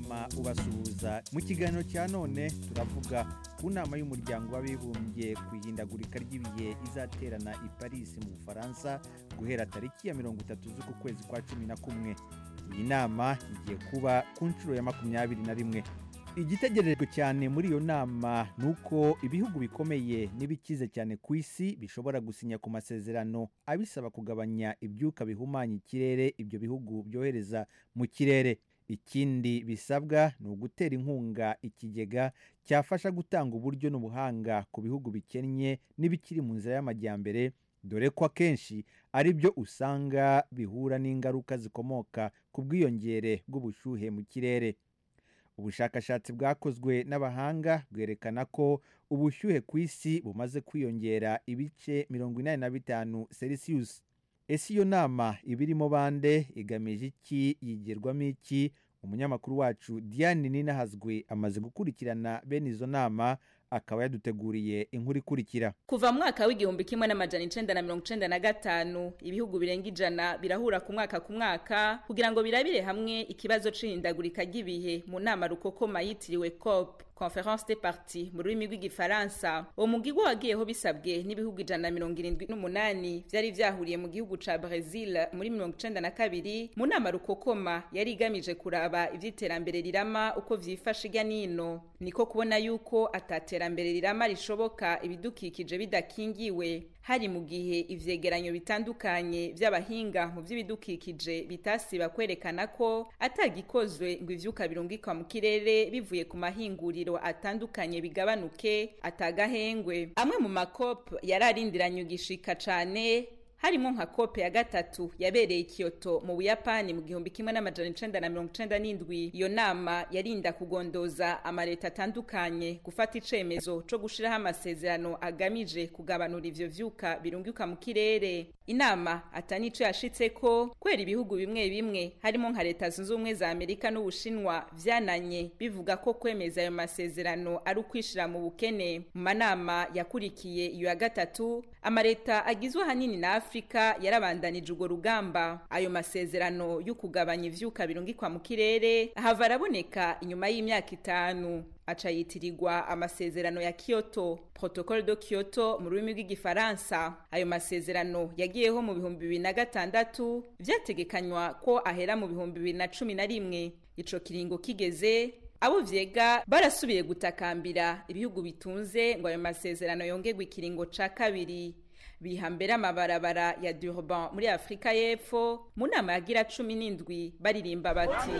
Rwema ubasuhuza. Mu kiganiro cya none turavuga ku nama y'umuryango w'abibumbye ku ihindagurika ry'ibihe izaterana i Paris mu Bufaransa guhera tariki ya mirongo itatu z'uku kwezi kwa cumi na kumwe. Iyi nama igiye kuba ku nshuro ya makumyabiri na rimwe. Igitegerejwe cyane muri iyo nama nuko ibihugu bikomeye n'ibikize cyane ku isi bishobora gusinya ku masezerano abisaba kugabanya ibyuka bihumanya ikirere ibyo bihugu byohereza mu kirere. Ikindi bisabwa ni ugutera inkunga ikigega cyafasha gutanga uburyo n'ubuhanga ku bihugu bikennye n'ibikiri mu nzira y'amajyambere, dore ko akenshi ari byo usanga bihura n'ingaruka zikomoka ku bwiyongere bw'ubushyuhe mu kirere. Ubushakashatsi bwakozwe n'abahanga bwerekana ko ubushyuhe ku isi bumaze kwiyongera ibice mirongo inani na bitanu Celsius. Ese iyo nama ibirimo bande, igamije iki, yigerwamo iki? Umunyamakuru wacu Diane Ninahazwe amaze gukurikirana bene izo nama, akaba yaduteguriye inkuru ikurikira. Kuva mwaka w'igihumbi kimwe n'amajana icenda na mirongo icenda na gatanu ibihugu birenga ijana birahura ku mwaka ku mwaka kugira ngo birabire hamwe ikibazo c'ihindagurika ry'ibihe mu nama rukokoma yitiriwe COP, Conference des Parties mu rurimi rw'igifaransa. Uwo mugirwa wagiyeho bisabwe n'ibihugu ijana na mirongo irindwi n'umunani vyari vyahuriye mu gihugu ca Brazil muri mirongo icenda na kabiri. Mu nama rukokoma yari igamije kuraba ivy'iterambere rirama uko vyifashe irya nino, niko kubona yuko ataterambere rirama rishoboka ibidukikije bidakingiwe. Hari mu gihe ivyegeranyo bitandukanye vy'abahinga mu vy'ibidukikije bitasiba kwerekana ko atagikozwe ngo ivyuka birungikwa mu kirere bivuye ku mahinguriro atandukanye bigabanuke atagahengwe. Amwe mu makop yararindiranye ugishika cane, harimo nka kope ya gatatu yabereye Kyoto mu Buyapani mu gihumbi kimwe n'amajana icenda na mirongo icenda n'indwi. Iyo nama yarinda kugondoza amareta atandukanye gufata icemezo co gushiraho amasezerano agamije kugabanura ivyo vyuka birungika mu kirere. Inama atanico yashitseko kwera ibihugu bimwe bimwe harimo nka Leta Zunze Ubumwe za Amerika n'Ubushinwa vyananye bivuga ko kwemeza ayo masezerano ari ukwishira mu bukene. Mu manama yakurikiye iyo ya gatatu, amareta agizwe hanini na Afrika yarabandanije urwo rugamba. Ayo masezerano yo kugabanya ivyuka birungikwa mu kirere hava araboneka inyuma y'imyaka itanu, aca yitirirwa amasezerano ya Kyoto, Protocole de Kyoto mu rurimi rw'igifaransa. Ayo masezerano yagiyeho mu bihumbi bibiri na gatandatu, vyategekanywa ko ahera mu bihumbi bibiri na cumi na rimwe. Ico kiringo kigeze, abo vyega barasubiye gutakambira ibihugu bitunze ngo ayo masezerano yongerwe ikiringo ca kabiri. Bihambera amabarabara ya Durban muri Afrika y'Epfo mu nama yagira cumi n'indwi baririmba bati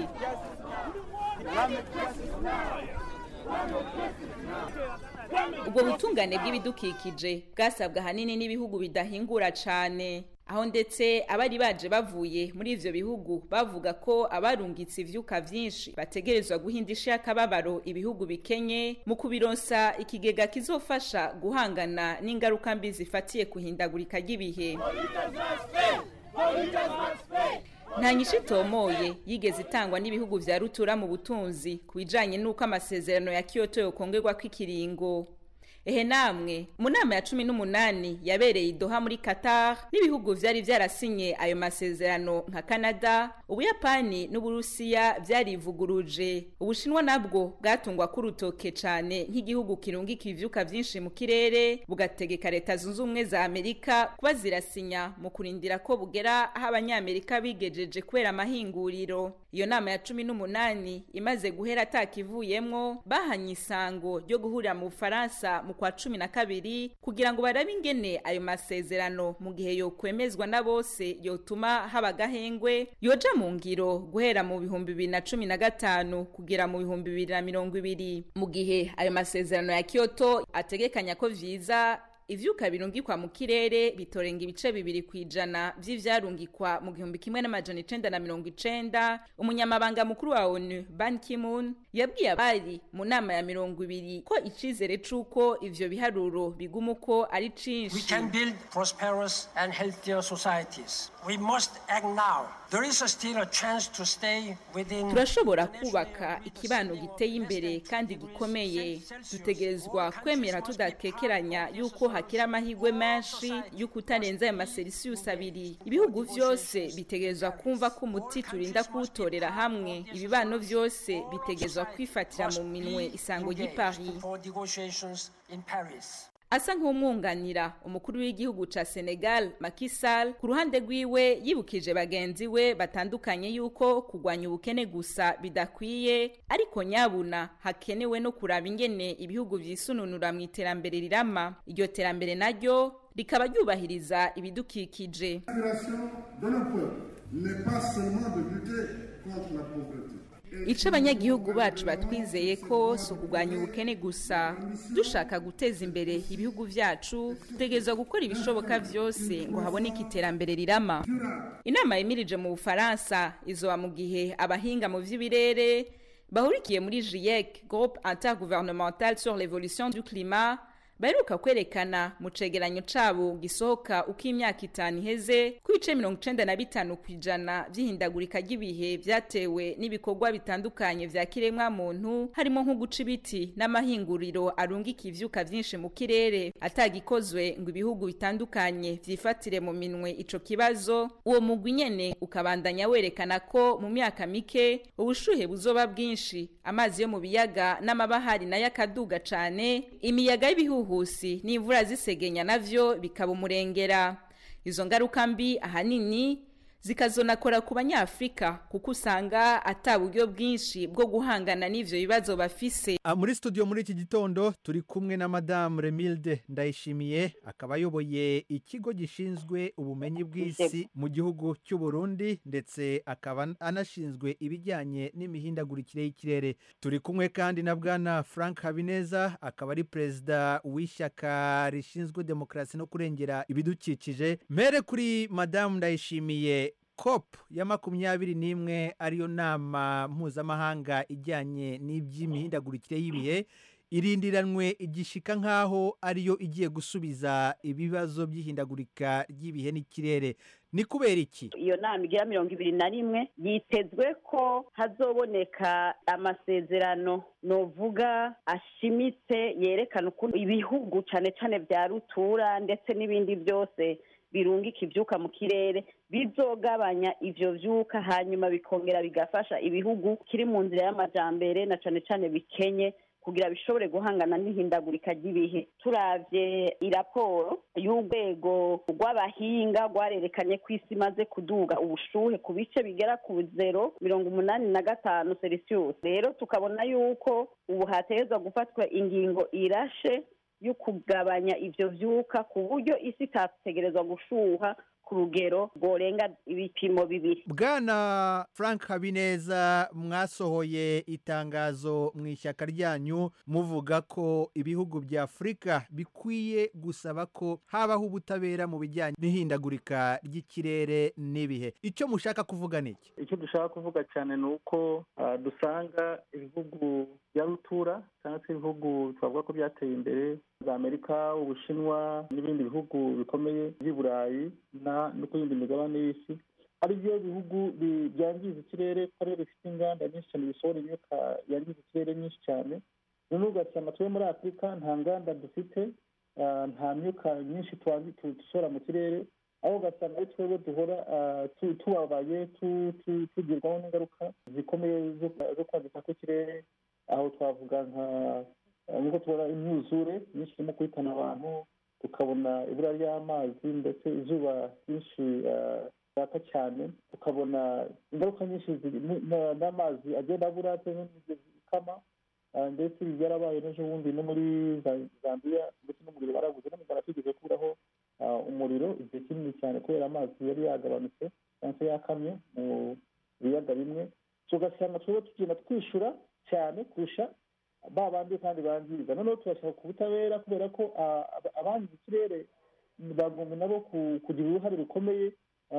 ubwo butungane bw'ibidukikije bwasabwa hanini n'ibihugu bidahingura cane, aho ndetse abari baje bavuye muri ivyo bihugu bavuga ko abarungitse ivyuka vyinshi bategerezwa guhindisha akababaro ibihugu bikenye mu kubironsa ikigega kizofasha guhangana n'ingaruka mbi zifatiye kuhindagurika ry'ibihe. Nta nyinshi tomoye yigeze itangwa n'ibihugu vya rutura mu butunzi kubijanye n'uko amasezerano ya Kyoto yokongerwa kw'ikiringo. Ehe namwe, mu nama ya cumi n'umunani yabereye i Doha muri Qatar, n'ibihugu vyari vyarasinye ayo masezerano nka Canada, Ubuyapani n'Uburusiya vyarivuguruje. Ubushinwa nabwo bwatungwa kurutoke cane nk'igihugu kirungika ivyuka vyinshi mu kirere, bugategeka Leta Zunze Ubumwe za Amerika kuba zirasinya mu kurindira ko bugera aho Abanyamerika bigejeje kubera amahinguriro. Iyo nama ya cumi n'umunani imaze guhera atakivuyemwo, bahanye isango ryo guhurira mu Bufaransa mu kwa cumi na kabiri kugira ngo barabe ingene ayo masezerano mu gihe yo kwemezwa na bose yotuma haba gahengwe yoja mu ngiro guhera mu bihumbi bibiri na cumi na gatanu kugira mu bihumbi bibiri na mirongo ibiri. Mu gihe ayo masezerano ya Kyoto ategekanya ko vyiza ivyuka birungikwa mu kirere bitorenga ibice bibiri kwijana vy'ivyarungikwa mu gihumbi kimwe n'amajana icenda na mirongo icenda. Umunyamabanga mukuru wa ONU Ban Ki-moon yabwiye abari mu nama ya mirongo ibiri ko icizere c'uko ivyo biharuro biguma uko ari cinshi. We can build prosperous and healthier societies. We must act now. There is still a chance to stay within. Turashobora kubaka ikibano giteye imbere kandi gikomeye. Dutegerezwa kwemera tudakekeranya yuko hakiri amahirwe menshi yo kutarenza ayo maselisiyusi abiri ibihugu vyose bitegerezwa kumva ko umuti turinda kuwutorera hamwe ibibano vyose bitegerezwa kwifatira mu minwe isango ry'i Paris. Asa nk'umwunganira umukuru w'igihugu ca Senegal Macky Sall ku ruhande rwiwe yibukije bagenzi we batandukanye yuko kugwanya ubukene gusa bidakwiye ariko nyabuna hakenewe no kuraba ingene ibihugu vyisununura mu iterambere rirama iryo terambere naryo rikaba ryubahiriza ibidukikije. Ico abanyagihugu bacu batwizeye ko so kugwanya ubukene gusa dushaka guteza imbere ibihugu vyacu tutegerezwa gukora ibishoboka vyose ngo haboneke iterambere rirama. Inama yemirije mu Bufaransa izoba mu gihe abahinga mu vy'ibirere bahurikiye muri GIEC Groupe Intergouvernemental sur l'évolution du climat baheruka kwerekana mu cegeranyo cabo gisohoka uko imyaka itanu iheze ku bice mirongo icenda na bitanu kw'ijana vy'ihindagurika ry'ibihe vyatewe n'ibikorwa bitandukanye vya kiremwa muntu harimo nko guca ibiti n'amahinguriro arungika ivyuka vyinshi mu kirere atagikozwe ngo ibihugu bitandukanye vyifatire mu minwe ico kibazo. Uwo mugwi nyene ukabandanya werekana ko mu myaka mike ubushuhe buzoba bwinshi, amazi yo mu biyaga n'amabahari nayo akaduga cane, imiyaga y'ibihugu husi n'imvura zisegenya navyo bikaba umurengera. Izo ngaruka mbi ahanini zikazonakora ku banyafrika kuko usanga ata buryo bwinshi bwo guhangana n'ivyo bibazo bafise. A, muri studio muri iki gitondo turi kumwe na Madame Remilde Ndayishimiye akaba ayoboye ikigo gishinzwe ubumenyi bw'isi mu gihugu cy'u Burundi ndetse akaba anashinzwe ibijyanye n'imihindagurikire y'ikirere. Turi kumwe kandi na bwana Frank Habineza akaba ari president w'ishyaka rishinzwe demokrasi no kurengera ibidukikije. Mere kuri Madame Ndayishimiye, COP ya makumyabiri n'imwe ariyo nama mpuzamahanga ijyanye n'iby'imihindagurikire y'ibihe irindiranwe igishika nkaho ariyo igiye gusubiza ibibazo by'ihindagurika ry'ibihe n'ikirere. Ni kubera iki iyo nama igira mirongo ibiri na rimwe yitezwe ko hazoboneka amasezerano novuga ashimitse yerekana ukuntu ibihugu cane cane vya rutura ndetse n'ibindi byose birungika ivyuka mu kirere bizogabanya ivyo vyuka hanyuma bikongera bigafasha ibihugu kiri mu nzira y'amajambere na cane cane bikenye kugira bishobore guhangana n'ihindagurika ry'ibihe. Turavye iraporo y'urwego rw'abahinga rwarerekanye ko isi imaze kuduga ubushuhe ku bice bigera ku zero mirongo umunani na gatanu Celsius. Rero tukabona yuko ubu hategerezwa gufatwa ingingo irashe yo kugabanya ivyo vyuka ku buryo isi itategerezwa gushuha ku rugero rworenga ibipimo bibiri. Bwana Frank Habineza, mwasohoye itangazo mu ishyaka ryanyu muvuga ko ibihugu bya Afrika bikwiye gusaba ko habaho ubutabera mu bijyanye n'ihindagurika ry'ikirere n'ibihe. Icyo mushaka kuvuga niki? Icyo dushaka kuvuga cyane nuko uh, dusanga ibihugu bya rutura cyangwa se ibihugu twavuga ko byateye imbere za Amerika, Ubushinwa n'ibindi bihugu bikomeye by'i Burayi na no kuyindi migabane y'isi ari byo bihugu byangiza ikirere kandi bifite inganda nyinshi cyane bisohora imyuka yangiza ikirere nyinshi cyane. N'ubwo ugasanga twe muri Afurika nta nganda dufite, nta myuka nyinshi dusohora mu kirere, aho ugasanga ari twebwe duhora tubabaye tugirwaho n'ingaruka zikomeye zo kwangirika kw'ikirere. Aho twavuga nka nk'uko tubona imyuzure myinshi irimo guhitana abantu, tukabona ibura ry'amazi ndetse izuba ryinshi ryaka cyane, tukabona ingaruka nyinshi n'amazi agenda abura n'imigezi ikama, ndetse ibi byarabaye n'ejo bundi no muri Zambia ndetse n'umuriro baraguze n'umugara twigeze kuburaho umuriro igihe kinini cyane kubera amazi yari yagabanutse cyangwa se yakamye mu biyaga bimwe. Tugasanga twebwe tugenda twishura cyane kurusha ba bandi kandi bangiza. Noneho turashaka ku butabera kubera ko abangiza ikirere bagomba nabo kugira uruhare rukomeye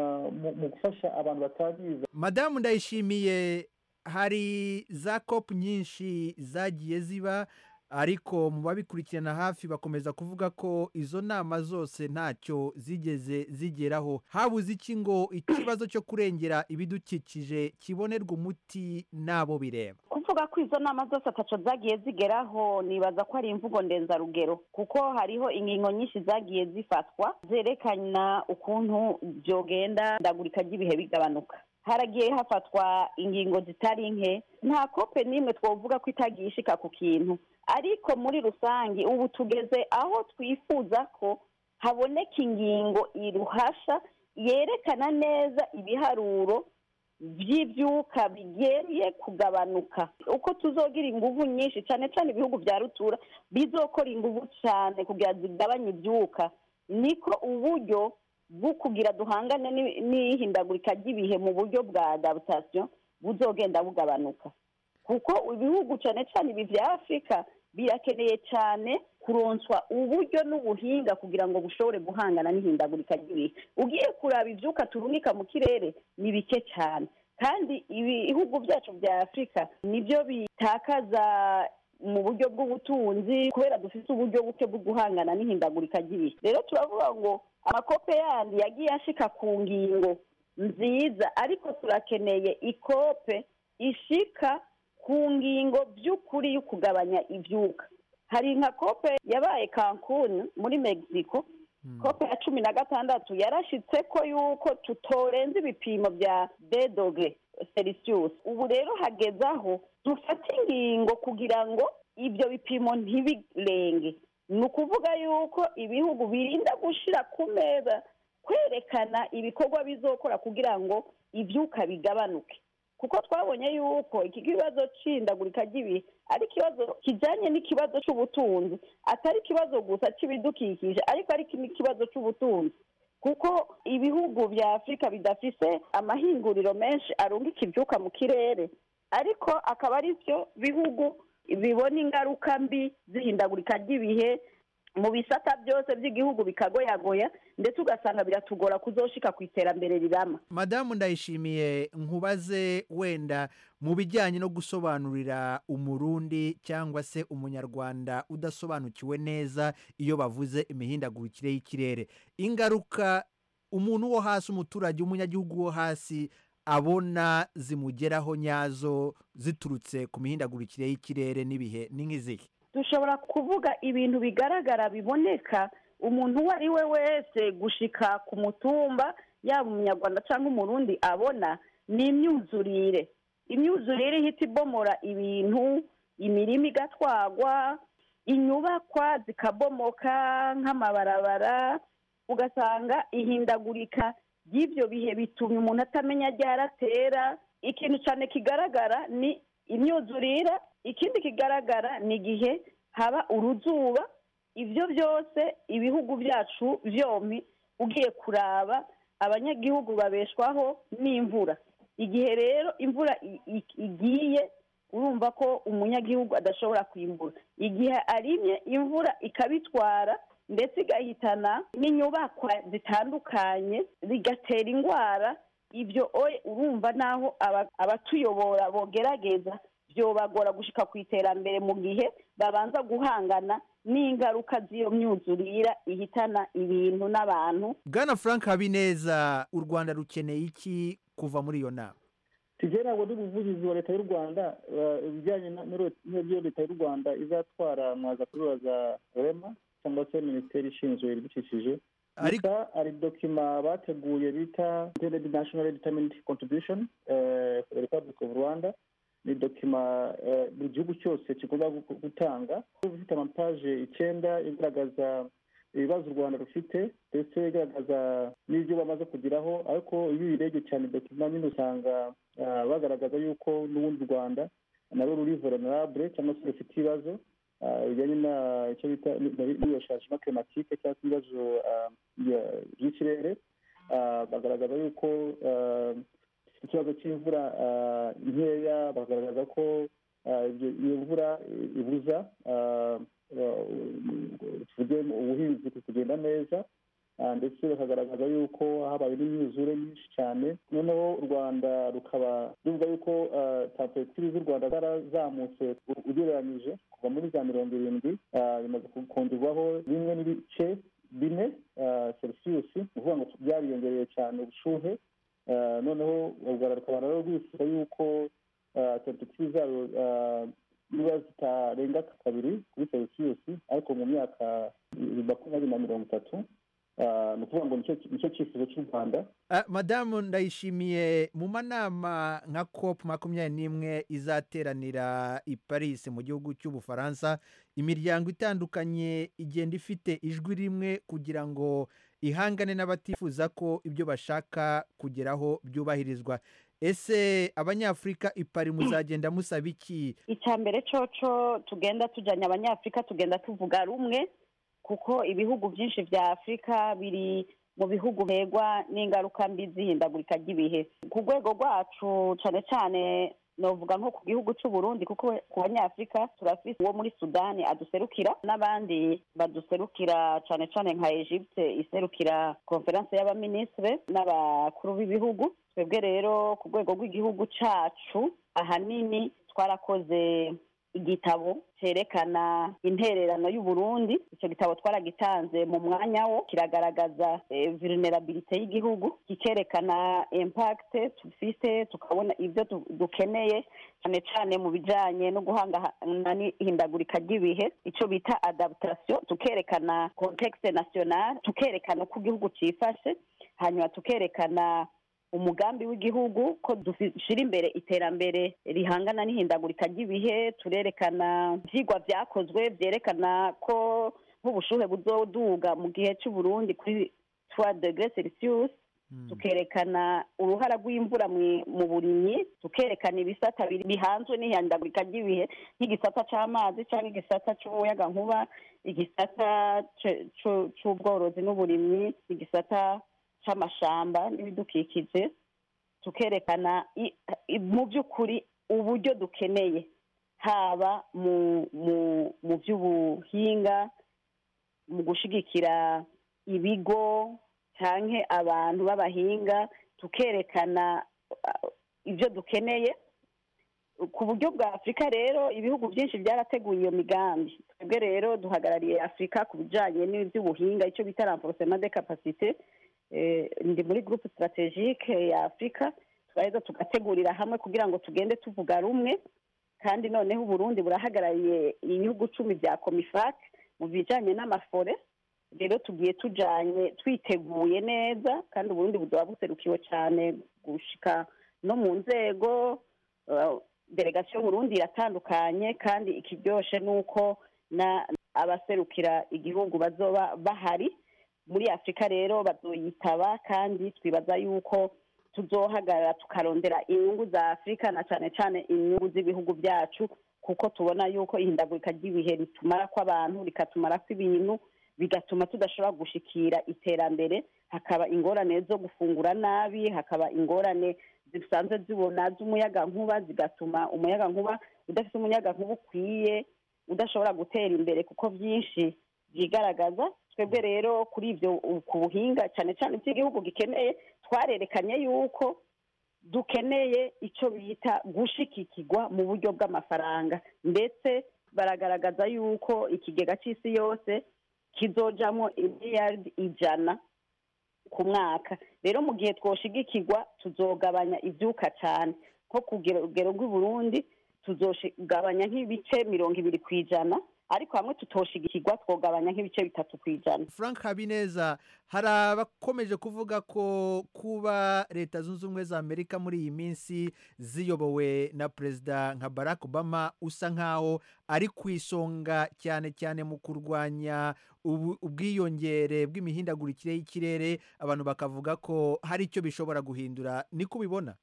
mu gufasha abantu batangiza. Madamu Ndayishimiye, hari za COP nyinshi zagiye ziba ariko mu babikurikirana hafi bakomeza kuvuga ko izo nama zose ntacyo zigeze zigeraho. Habuze iki ngo ikibazo cyo kurengera ibidukikije kibonerwa umuti n'abo bireba? kuvuga ko izo nama zose ataco zagiye zigeraho nibaza ko ari imvugo ndenzarugero, kuko hariho ingingo nyinshi zagiye zifatwa zerekana ukuntu byogenda ndagurika ry'ibihe bigabanuka. Haragiye hafatwa ingingo zitari nke, nta kope n'imwe twovuga ko itagiye ishika ku kintu, ariko muri rusange ubu tugeze aho twifuza ko haboneka ingingo iruhasha yerekana neza ibiharuro by'ibyuka bigiye kugabanuka. Uko tuzogira inguvu nyinshi cyane cyane ibihugu bya rutura bizokora inguvu cyane kugira zigabanye ibyuka, niko uburyo bwo kugira duhangane n'ihindagurika ry'ibihe mu buryo bwa adaptation buzogenda bugabanuka. Kuko ibihugu cyane cyane ibi bya Afrika birakeneye cyane kuronswa uburyo n'ubuhinga kugira ngo bushobore guhangana n'ihindagurika ry'ibihe. Ugiye kuraba ibyuka turungika mu kirere ni bike cyane, kandi ibihugu byacu bya Afrika nibyo bitakaza mu buryo bw'ubutunzi kubera dufite uburyo buke bwo guhangana n'ihindagurika ry'ibihe. Rero turavuga ngo amakope yandi yagiye ashika ku ngingo nziza, ariko turakeneye ikope ishika ku ngingo by'ukuri yo kugabanya ibyuka. Hari nka kope yabaye Cancun muri Mexico, kope ya cumi na gatandatu yarashitse ko yuko tutorenza ibipimo bya deux dogre Celsius. Ubu rero hageze aho dufata ingingo kugira ngo ibyo bipimo ntibirenge. Ni ukuvuga yuko ibihugu birinda gushira ku meza kwerekana ibikorwa bizokora kugira ngo ibyuka bigabanuke, kuko twabonye yuko iki kibazo c'ihindagurika ry'ibihe ari ikibazo kijanye n'ikibazo c'ubutunzi, atari ikibazo gusa c'ibidukikije, ariko ari n'ikibazo c'ubutunzi, kuko ibihugu bya Afrika bidafise amahinguriro menshi arungika ibyuka mu kirere, ariko akaba ari byo bihugu bibona ingaruka mbi zihindagurika ry'ibihe mu bisata byose by'igihugu bikagoyagoya, ndetse ugasanga biratugora kuzoshika ku iterambere rirama. Madamu Ndayishimiye, nkubaze wenda mu bijyanye no gusobanurira umurundi cyangwa se umunyarwanda udasobanukiwe neza iyo bavuze imihindagurikire y'ikirere, ingaruka umuntu wo hasi, umuturage, umunyagihugu wo hasi abona zimugeraho nyazo ziturutse ku mihindagurikire y'ikirere n'ibihe ni nk'izihe? Dushobora kuvuga ibintu bigaragara biboneka umuntu uwo ari we wese gushika ku mutumba, yaba umunyarwanda cyangwa umurundi abona, ni imyuzurire. Imyuzurire ihita ibomora ibintu, imirima igatwagwa, inyubakwa zikabomoka nk'amabarabara, ugasanga ihindagurika ry'ibyo bihe bituma umuntu atamenya ryaratera. Ikintu cyane kigaragara ni imyuzurire, ikindi kigaragara ni igihe haba uruzuba. Ibyo byose ibihugu byacu byombi ugiye kuraba abanyagihugu babeshwaho n'imvura. Igihe rero imvura igiye, urumva ko umunyagihugu adashobora kwimbura. Igihe arimye imvura ikabitwara ndetse igahitana n'inyubakwa zitandukanye, zigatera indwara. Ibyo urumva naho abatuyobora bogerageza byobagora gushika ku iterambere mu gihe babanza guhangana n'ingaruka z'iyo myuzurira ihitana ibintu n'abantu. Bwana Frank Habineza, u Rwanda rukeneye iki kuva muri iyo nama? tujye ntabwo ndi umuvugizi wa leta y'u Rwanda, ibijyanye n'ibyo leta y'u Rwanda izatwara mwaza kubibaza rema cyangwa se minisiteri ishinzwe ibidukikije. Ariko ari dokima bateguye bita National Determined Contribution for the Republic of Rwanda. Ni dokima buri gihugu cyose kigomba gutanga, ifite amapaje icyenda igaragaza ibibazo u Rwanda rufite ndetse igaragaza n'ibyo bamaze kugeraho. Ariko iyo uyirebye cyane dokima nyine usanga bagaragaza yuko n'ubundi u Rwanda narwo ruri vulnerable cyangwa se rufite ibibazo bijyanye na icyo bita n'iyo changement climatique cyangwa se ibibazo by'ikirere. Bagaragaza yuko ikibazo cy'imvura nkeya, bagaragaza ko iyo mvura ibuza ubuhinzi kugenda neza, ndetse bakagaragaza yuko habaye n'imyuzure myinshi cyane noneho u rwanda rukaba ruvuga yuko temperatire z'u rwanda zarazamutse ugereranyije kuva muri za mirongo irindwi bimaze kongerwaho rimwe n'ibice bine celsius ni ukuvuga ngo byariyongereye cyane ubushuhe noneho u rwanda rukaba rero rwifuza yuko temperatire zayo niba zitarenga kabiri kuri celsius ariko mu myaka makumyabiri na mirongo itatu ni ukuvuga ngo nicyo cyifuzo cy'u rwanda. madamu ndayishimiye mu manama nka cop makumyabiri n'imwe izateranira i paris mu gihugu cy'ubufaransa imiryango itandukanye igenda ifite ijwi rimwe kugira ngo ihangane n'abatifuza ko ibyo bashaka kugeraho byubahirizwa. ese abanyafurika ipari muzagenda musaba iki? icya mbere coco tugenda tujyanye abanyafurika tugenda tuvuga rumwe kuko ibihugu byinshi bya afurika biri mu bihugu begwa n'ingaruka mbi z'ihindagurika ry'ibihe. ku rwego rwacu cyane cyane novuga nko ku gihugu cy'u Burundi kuko ku banyafurika turafite uwo muri Sudani aduserukira n'abandi baduserukira cyane cyane nka Egypte iserukira konferanse y'abaminisitiri n'abakuru b'ibihugu. twebwe rero ku rwego rw'igihugu cyacu ahanini twarakoze igitabo cyerekana intererano y'u Burundi. icyo gitabo twaragitanze mu mwanya wo kiragaragaza eh, vulnerability y'igihugu kikerekana impact tufite tukabona ibyo dukeneye cyane cyane mu bijanye no guhangana n'ihindagurika ry'ibihe icyo bita adaptation tukerekana context national tukerekana uko igihugu cyifashe hanyuma tukerekana umugambi w'igihugu ko dushira imbere iterambere rihangana n'ihindagurika ry'ibihe. turerekana ivyigwa vyakozwe vyerekana ko nk'ubushuhe buzoduga mu gihe cy'u Burundi kuri trois degrés celsius. tukerekana uruhara rw'imvura mu burimyi tukerekana ibisata bihanzwe n'ihindagurika ry'ibihe nk'igisata c'amazi cyangwa igisata c'umuyagankuba igisata c'ubworozi n'uburimyi igisata c'amashamba n'ibidukikije. tukerekana mu by'ukuri uburyo dukeneye haba mu mu mu by'ubuhinga mu gushigikira ibigo canke abantu b'abahinga tukerekana ibyo dukeneye ku buryo bwa Afurika. rero ibihugu byinshi byarateguye iyo migambi. twebwe rero duhagarariye Afurika ku bijanye n'iby'ubuhinga icyo bita renforcement de capacité. ndi muri groupe stratégique ya Afurika twaheza tugategurira hamwe kugira ngo tugende tuvuga rumwe kandi noneho Burundi burahagarariye ibihugu cumi bya Comifac mu bijanye n'amafore. rero tugiye tujanye twiteguye neza kandi Burundi buzoba buserukiwe cyane gushika no mu nzego. delegation Burundi iratandukanye kandi ikiryoshe nuko na abaserukira igihugu bazoba bahari muri Afurika. rero bazoyitaba kandi twibaza yuko tuzohagarara tukarondera inyungu za Afurika na cyane cyane inyungu z'ibihugu byacu kuko tubona yuko ihindagurika ry'ibihe ritumara ko abantu rikatumara ko ibintu bigatuma tudashobora gushikira iterambere. hakaba ingorane zo gufungura nabi hakaba ingorane zisanzwe zibona z'umuyaga nkuba zigatuma umuyaga nkuba udafite umuyaga nkuba ukwiye udashobora gutera imbere kuko byinshi byigaragaza. twebwe rero kuri ibyo ku buhinga cyane cyane by'igihugu gikeneye twarerekanye yuko dukeneye icyo bita gushikikirwa mu buryo bw'amafaranga ndetse baragaragaza yuko ikigega cy'isi yose kizojamo miliyari ijana ku mwaka. rero mu gihe twoshigikirwa tuzogabanya ibyuka cyane nko ku rugero rw'i Burundi tuzogabanya nk'ibice mirongo ibiri ku ijana ariko hamwe tutoshigikirwa twogabanya nk'ibice bitatu ku ijana. Frank Habineza, hari abakomeje kuvuga ko kuba leta zunze ubumwe za Amerika muri iyi minsi ziyobowe na perezida nka Barack Obama usa nkaho ari ku isonga cyane cyane mu kurwanya ubwiyongere bw'imihindagurikire y'ikirere, abantu bakavuga ko hari icyo bishobora guhindura. Niko ubibona?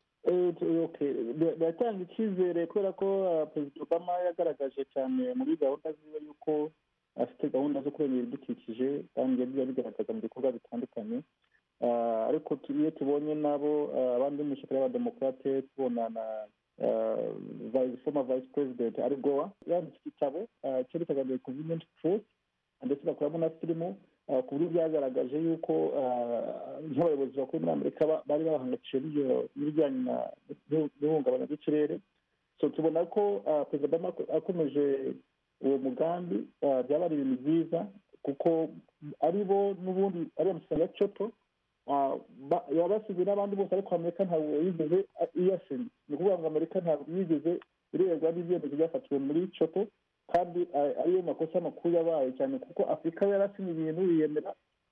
biratanga icyizere kubera ko perezida Obama yagaragaje cyane muri gahunda ziwe yuko afite gahunda zo kurengera ibidukikije kandi yagiye bigaragaza mu bikorwa bitandukanye. ariko iyo tubonye nabo abandi mu ishyaka y'abademokarate tubona na former vice president Al Gore yanditse igitabo cyerekana the convenient truth ndetse bakoramo na filimu ku buryo byagaragaje yuko nk'abayobozi bakuru muri amerika bari bahangayikishije n'ibijyanye n'ihungabana ry'ikirere so tubona ko perezida obama akomeje uwo mugambi byaba ari ibintu byiza kuko ari bo n'ubundi ari amasezerano ya coto yabasize n'abandi bose ariko amerika ntabwo yigeze iyasinya ni ukuvuga ngo amerika ntabwo yigeze irebwa n'ibyemezo byafatiwe muri coto kandi ariyo makosa makuru yabaye cyane kuko afurika yarasinye ibintu yiyemera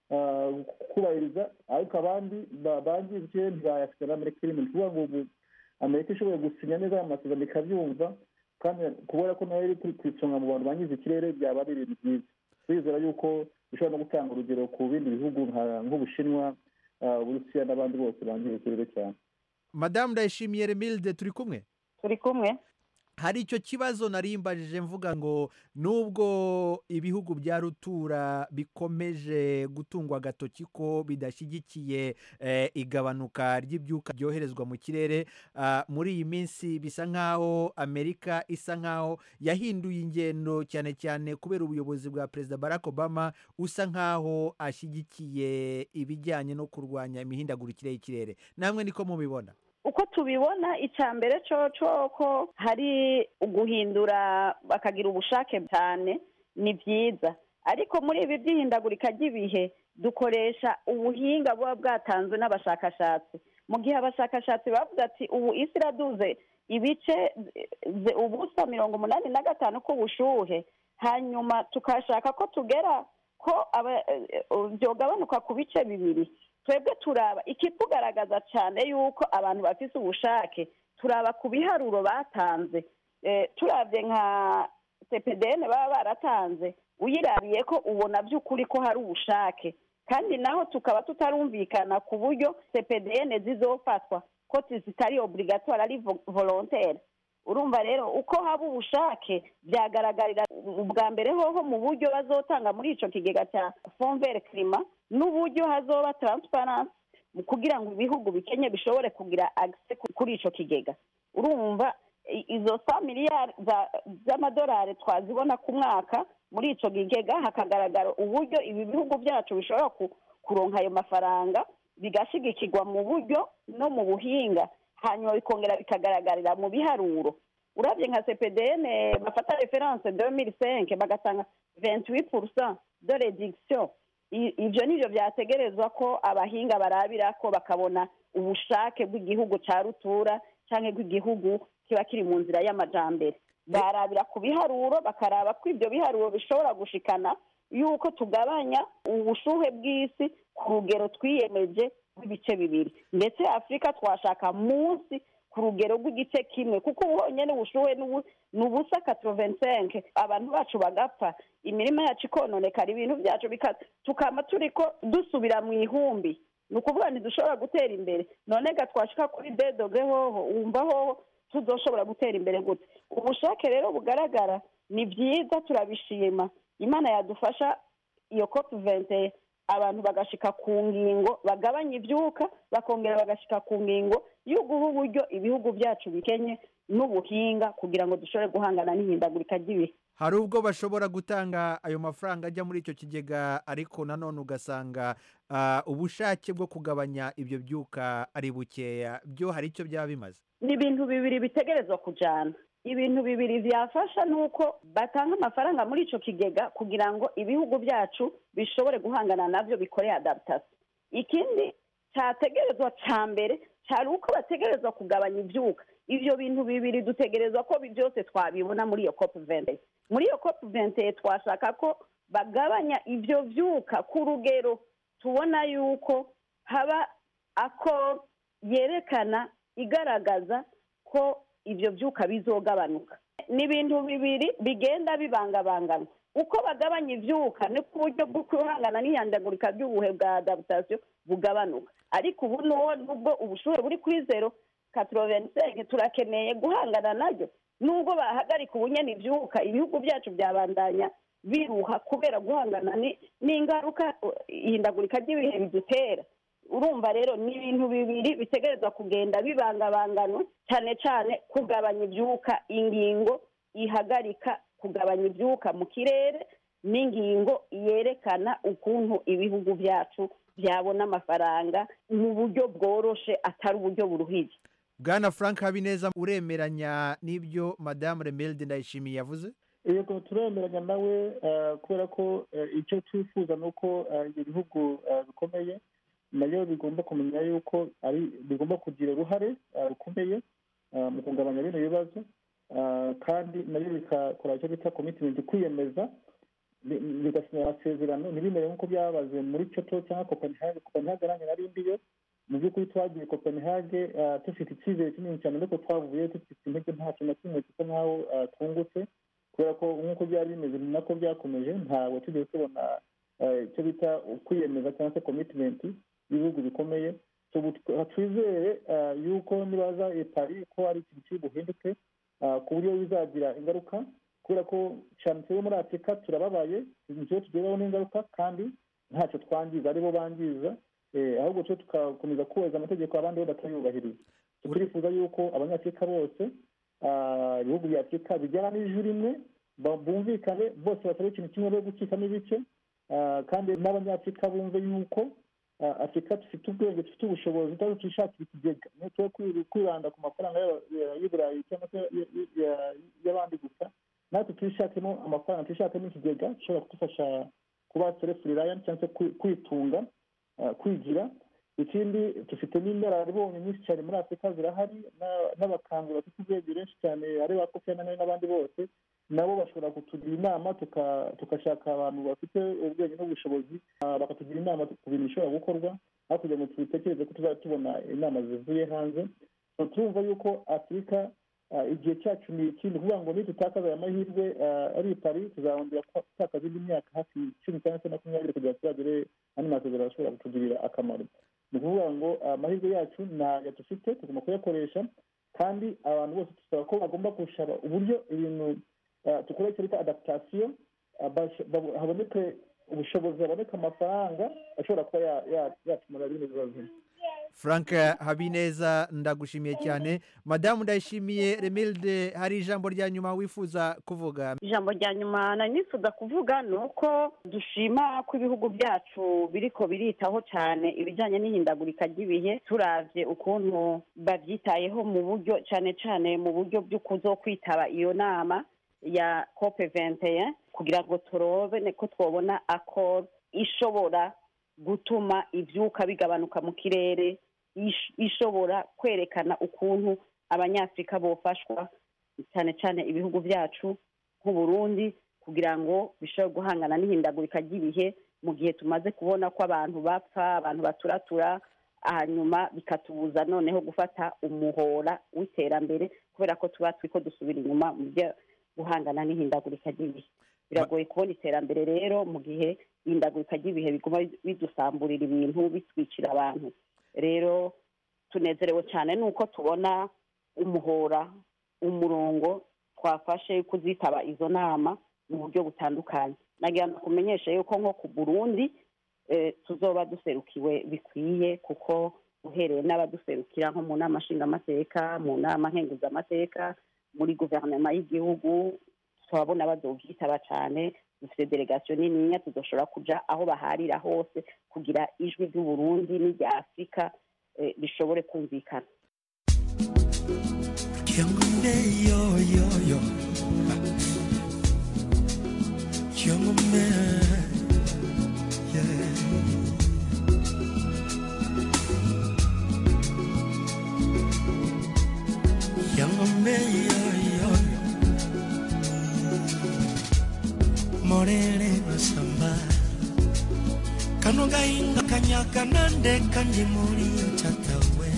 kubahiriza ariko abandi bangiye ntibayafite n'amerika irimo ni ukuvuga ngo ubu amerika ishoboye gusinya neza aya masezerano ikabyumva kandi kubera ko nayo iri ku isonga mu bantu bangiza ikirere byaba ari ibintu byiza twizera yuko bishobora no gutanga urugero ku bindi bihugu nk'ubushinwa uburusiya n'abandi bose bangiza ikirere cyane. madamu ndayishimiye remilde turi kumwe turi kumwe hari icyo kibazo narimbajije mvuga ngo nubwo ibihugu bya rutura bikomeje gutungwa agatoki ko bidashyigikiye igabanuka ry'ibyuka byoherezwa mu kirere muri iyi minsi bisa nk'aho amerika isa nk'aho yahinduye ingendo cyane cyane kubera ubuyobozi bwa perezida barack obama usa nk'aho ashyigikiye ibijyanye no kurwanya imihindagurikire y'ikirere namwe niko mubibona? uko tubibona icya mbere cyo ko hari uguhindura bakagira ubushake cyane ni byiza ariko muri ibi by'ihindagurika ry'ibihe dukoresha ubuhinga buba bwatanzwe n'abashakashatsi mu gihe abashakashatsi bavuga ati ubu isi iraduze ibice ubusa mirongo umunani na gatanu k'ubushuhe hanyuma tukashaka ko tugera ko byogabanuka ku bice bibiri twebwe turaba ikitugaragaza cyane yuko abantu bafite ubushake turaba ku biharuro batanze turabye nka C P D N baba baratanze uyirabiye ko ubona by'ukuri ko hari ubushake kandi naho tukaba tutarumvikana ku buryo C P D N zizofatwa ko zitari obligatoire ari volontaire. urumva rero uko haba ubushake byagaragarira ubwa mbere hoho mu buryo bazotanga muri ico kigega cya Fond Vert Climat n'uburyo hazoba transparence kugira ngo ibihugu bikenye bishobore kugira access kuri ico kigega. urumva izo cent miliyari z'amadolari twazibona ku mwaka muri ico kigega hakagaragara uburyo ibi bihugu byacu bishobora kuronka ayo mafaranga bigashigikirwa mu buryo no mu buhinga hanyuma bikongera bikagaragarira mu biharuro. urabye nka C P D N bafata reference deux mille cinq bagatanga vingt-huit pour cent de réduction. Ibyo nivyo byategerezwa ko abahinga barabira ko bakabona ubushake bw'igihugu cya rutura cyangwa bw'igihugu kiba kiri mu nzira y'amajambere. barabira ku biharuro bakaraba ko ibyo biharuro bishobora gushikana yuko tugabanya ubushuhe bw'isi ku rugero twiyemeje rw'ibice bibiri ndetse Afurika twashaka munsi ku rugero rw'igice kimwe kuko ubonye n'ubushuhe n'ubusa quatre-vingt-cinq abantu bacu bagapfa imirima yacu ikononekara ibintu byacu tukama turiko dusubira mu ihumbi ni ukuvuga ntidushobora gutera imbere none ga twashika kuri deux dogre hoho wumva hoho tuzoshobora gutera imbere gute. ubushake rero bugaragara ni byiza turabishima Imana yadufasha iyo COP vingt abantu bagashika ku ngingo bagabanya ibyuka bakongera bagashika ku ngingo yo guha uburyo ibihugu byacu bikenye n'ubuhinga kugira ngo dushobore guhangana n'ihindagurika ry'ibihe. hari ubwo bashobora gutanga ayo mafaranga ajya muri icyo kigega ariko nanone ugasanga ubushake bwo kugabanya ibyo byuka ari bukeya byo hari icyo byaba bimaze? ni ibintu bibiri bitegerezwa kujyana. ibintu bibiri byafasha nuko batanga amafaranga muri ico kigega kugira ngo ibihugu byacu bishobore guhangana navyo bikore adaptation. ikindi cyategerezwa ca mbere cyari uko bategerezwa kugabanya ivyuka. ivyo bintu bibiri dutegerezwa ko byose twabibona muri iyo COP vingt. muri iyo COP vingt twashaka ko bagabanya ivyo vyuka ku rugero tubona yuko haba ako yerekana igaragaza ko ibyo byuka bizogabanuka. ni ibintu bibiri bigenda bibangabangana. uko bagabanya ibyuka ni ku buryo bwo guhangana n'ihindagurika ry'ubuhe bwa adaptation bugabanuka. ariko ubu nubwo ubushuhe buri kuri zero quatre-vingt-cinq turakeneye guhangana naryo nubwo bahagarika ubunyene ibyuka ibihugu byacu byabandanya biruha kubera guhangana n'ingaruka ihindagurika ry'ibihe bidutera. urumva rero ni ibintu bibiri bitegerezwa kugenda bibangabangana cyane cyane kugabanya ibyuka ingingo ihagarika kugabanya ibyuka mu kirere n'ingingo yerekana ukuntu ibihugu byacu byabona amafaranga mu buryo bworoshe atari uburyo buruhije. Bwana Frank Habineza, uremeranya n'ibyo Madame Remelde Ndayishimiye yavuze? Yego, turemeranya nawe kubera ko icyo twifuza nuko ibyo bihugu bikomeye nayo bigomba kumenya yuko ari bigomba kugira uruhare rukomeye mu kugabanya bino bibazo, kandi nayo bikakora icyo bita commitment, kwiyemeza bigasinya amasezerano ntibimere nk'uko byabaze muri Kyoto cyangwa Copenhagen. Copenhagen nanjye nari ndiyo, mu by'ukuri twagiye Copenhagen dufite icyizere kinini cyane ariko twavuye dufite intege nta kintu na kimwe gisa nk'aho twungutse, kubera ko nk'uko byari bimeze ni nako byakomeje. Ntabwo tugiye tubona icyo bita kwiyemeza cyangwa se commitment y'ibihugu bikomeye. Twizere yuko nibaza Paris ko ari ikintu kiri buhinduke ku buryo bizagira ingaruka, kubera ko cyane turi muri Afurika turababaye, nicyo tugeraho n'ingaruka kandi ntacyo twangiza, aribo bangiza, ahubwo cyo tugakomeza kubahiriza amategeko abandi bo batayubahiriza. Turifuza yuko abanyafurika bose, ibihugu bya Afurika bijyana n'ijwi rimwe, bumvikane bose batari ikintu kimwe no gucikamo ibice, kandi n'abanyafurika bumve yuko Afurika dufite ubwenge, dufite ubushobozi, tutari twishakira ikigega, ntitwe kwibanda ku mafaranga y'Iburayi cyangwa se y'abandi gusa, natwe twishakemo amafaranga, twishakemo ikigega gishobora kudufasha kuba self reliant cyangwa se kwitunga, kwigira. Ikindi dufite n'inararibonye nyinshi cyane muri Afurika zirahari, n'abakambwe bafite ubwenge benshi cyane, ari ba Kofi Annan n'abandi bose, nabo bashobora kutugira inama, tukashaka abantu bafite ubwenge n'ubushobozi bakatugira inama ku bintu bishobora gukorwa, aho kugira ngo tubitekereze ko tuzajya tubona inama zivuye hanze. Turumva yuko Afurika igihe cyacu ni ikindi, kuvuga ngo nitutakaza aya mahirwe ari Paris tuzahongera gutakaza indi myaka hafi cumi cyangwa se makumyabiri kugira ngo tuzagere andi masezerano ashobora kutugirira akamaro. Ni ukuvuga ngo amahirwe yacu ntayo dufite, tugomba kuyakoresha, kandi abantu bose dusaba ko bagomba gushaka uburyo ibintu dukora icyo bita adaptation, haboneke ubushobozi, haboneka amafaranga ashobora kuba yakemura bino bibazo. Frank Habineza, ndagushimiye cyane. Madamu Ndayishimiye Remelde, hari ijambo rya nyuma wifuza kuvuga? Ijambo rya nyuma nanifuza kuvuga ni uko dushima ko ibihugu byacu biriko biritaho cyane ibijyanye n'ihindagurika ry'ibihe, turavye ukuntu babyitayeho mu buryo cyane cyane mu buryo byo kuzokwitaba iyo nama ya COP vingt et un kugira ngo turobe ko twobona accord ishobora gutuma ivyuka bigabanuka mu kirere, ishobora kwerekana ukuntu abanyafrika bofashwa cyane cyane ibihugu byacu nk'u Burundi kugira ngo bishobore guhangana n'ihindagurika ry'ibihe, mu gihe tumaze kubona ko abantu bapfa, abantu baturatura, hanyuma bikatubuza noneho gufata umuhora w'iterambere, kubera ko tuba twiko dusubira inyuma mu byo guhangana n'ihindagurika ry'ibihe. Biragoye kubona iterambere rero mu gihe ihindagurika ry'ibihe biguma bidusamburira ibintu, bitwikira abantu. Rero tunezerewe cyane nuko tubona umuhora, umurongo twafashe kuzitaba izo nama mu buryo butandukanye. Nagira ngo kumenyesha yuko nko ku Burundi eh, tuzoba duserukiwe bikwiye, kuko uhereye n'abaduserukira nko mu nama nshingamateka, mu nama nkenguzamateka, muri guverinoma y'igihugu, twabona bazovyitaba cyane. Dufite delegation nini, tuzoshobora kuja aho baharira hose kugira ijwi ry'u Burundi n'irya Afrika eh, bishobore kumvikana. Yo yo yo young man, yeah. Young man, yo yo morere masamba kanoga inga kanyaka nande kandi muri chatawe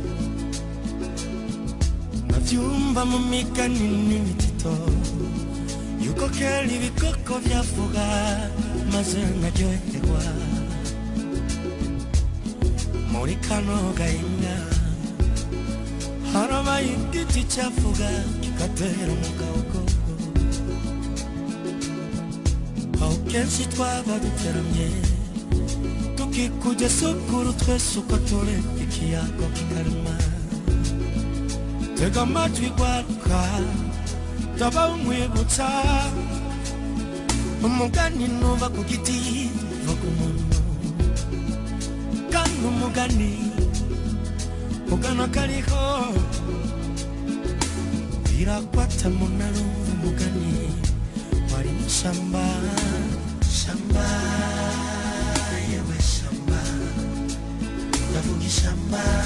navyumva mu migani n'ibitito yuko kera ibikoko byavuga maze nkaryoherwa muri kanoga inga harabaye igiti cyavuga kikatera umugabo. Aho kenshi twaba duteramye tukikuja sukuru twese uko turi ikiyago kikarema, tega amatwi gwaruka taba umwibutsa umugani nuva ku giti va ku muntu kandi umugani ugana kariho birakwata munaro umugani wari shamba shamba yewe shamba ndavuga ishamba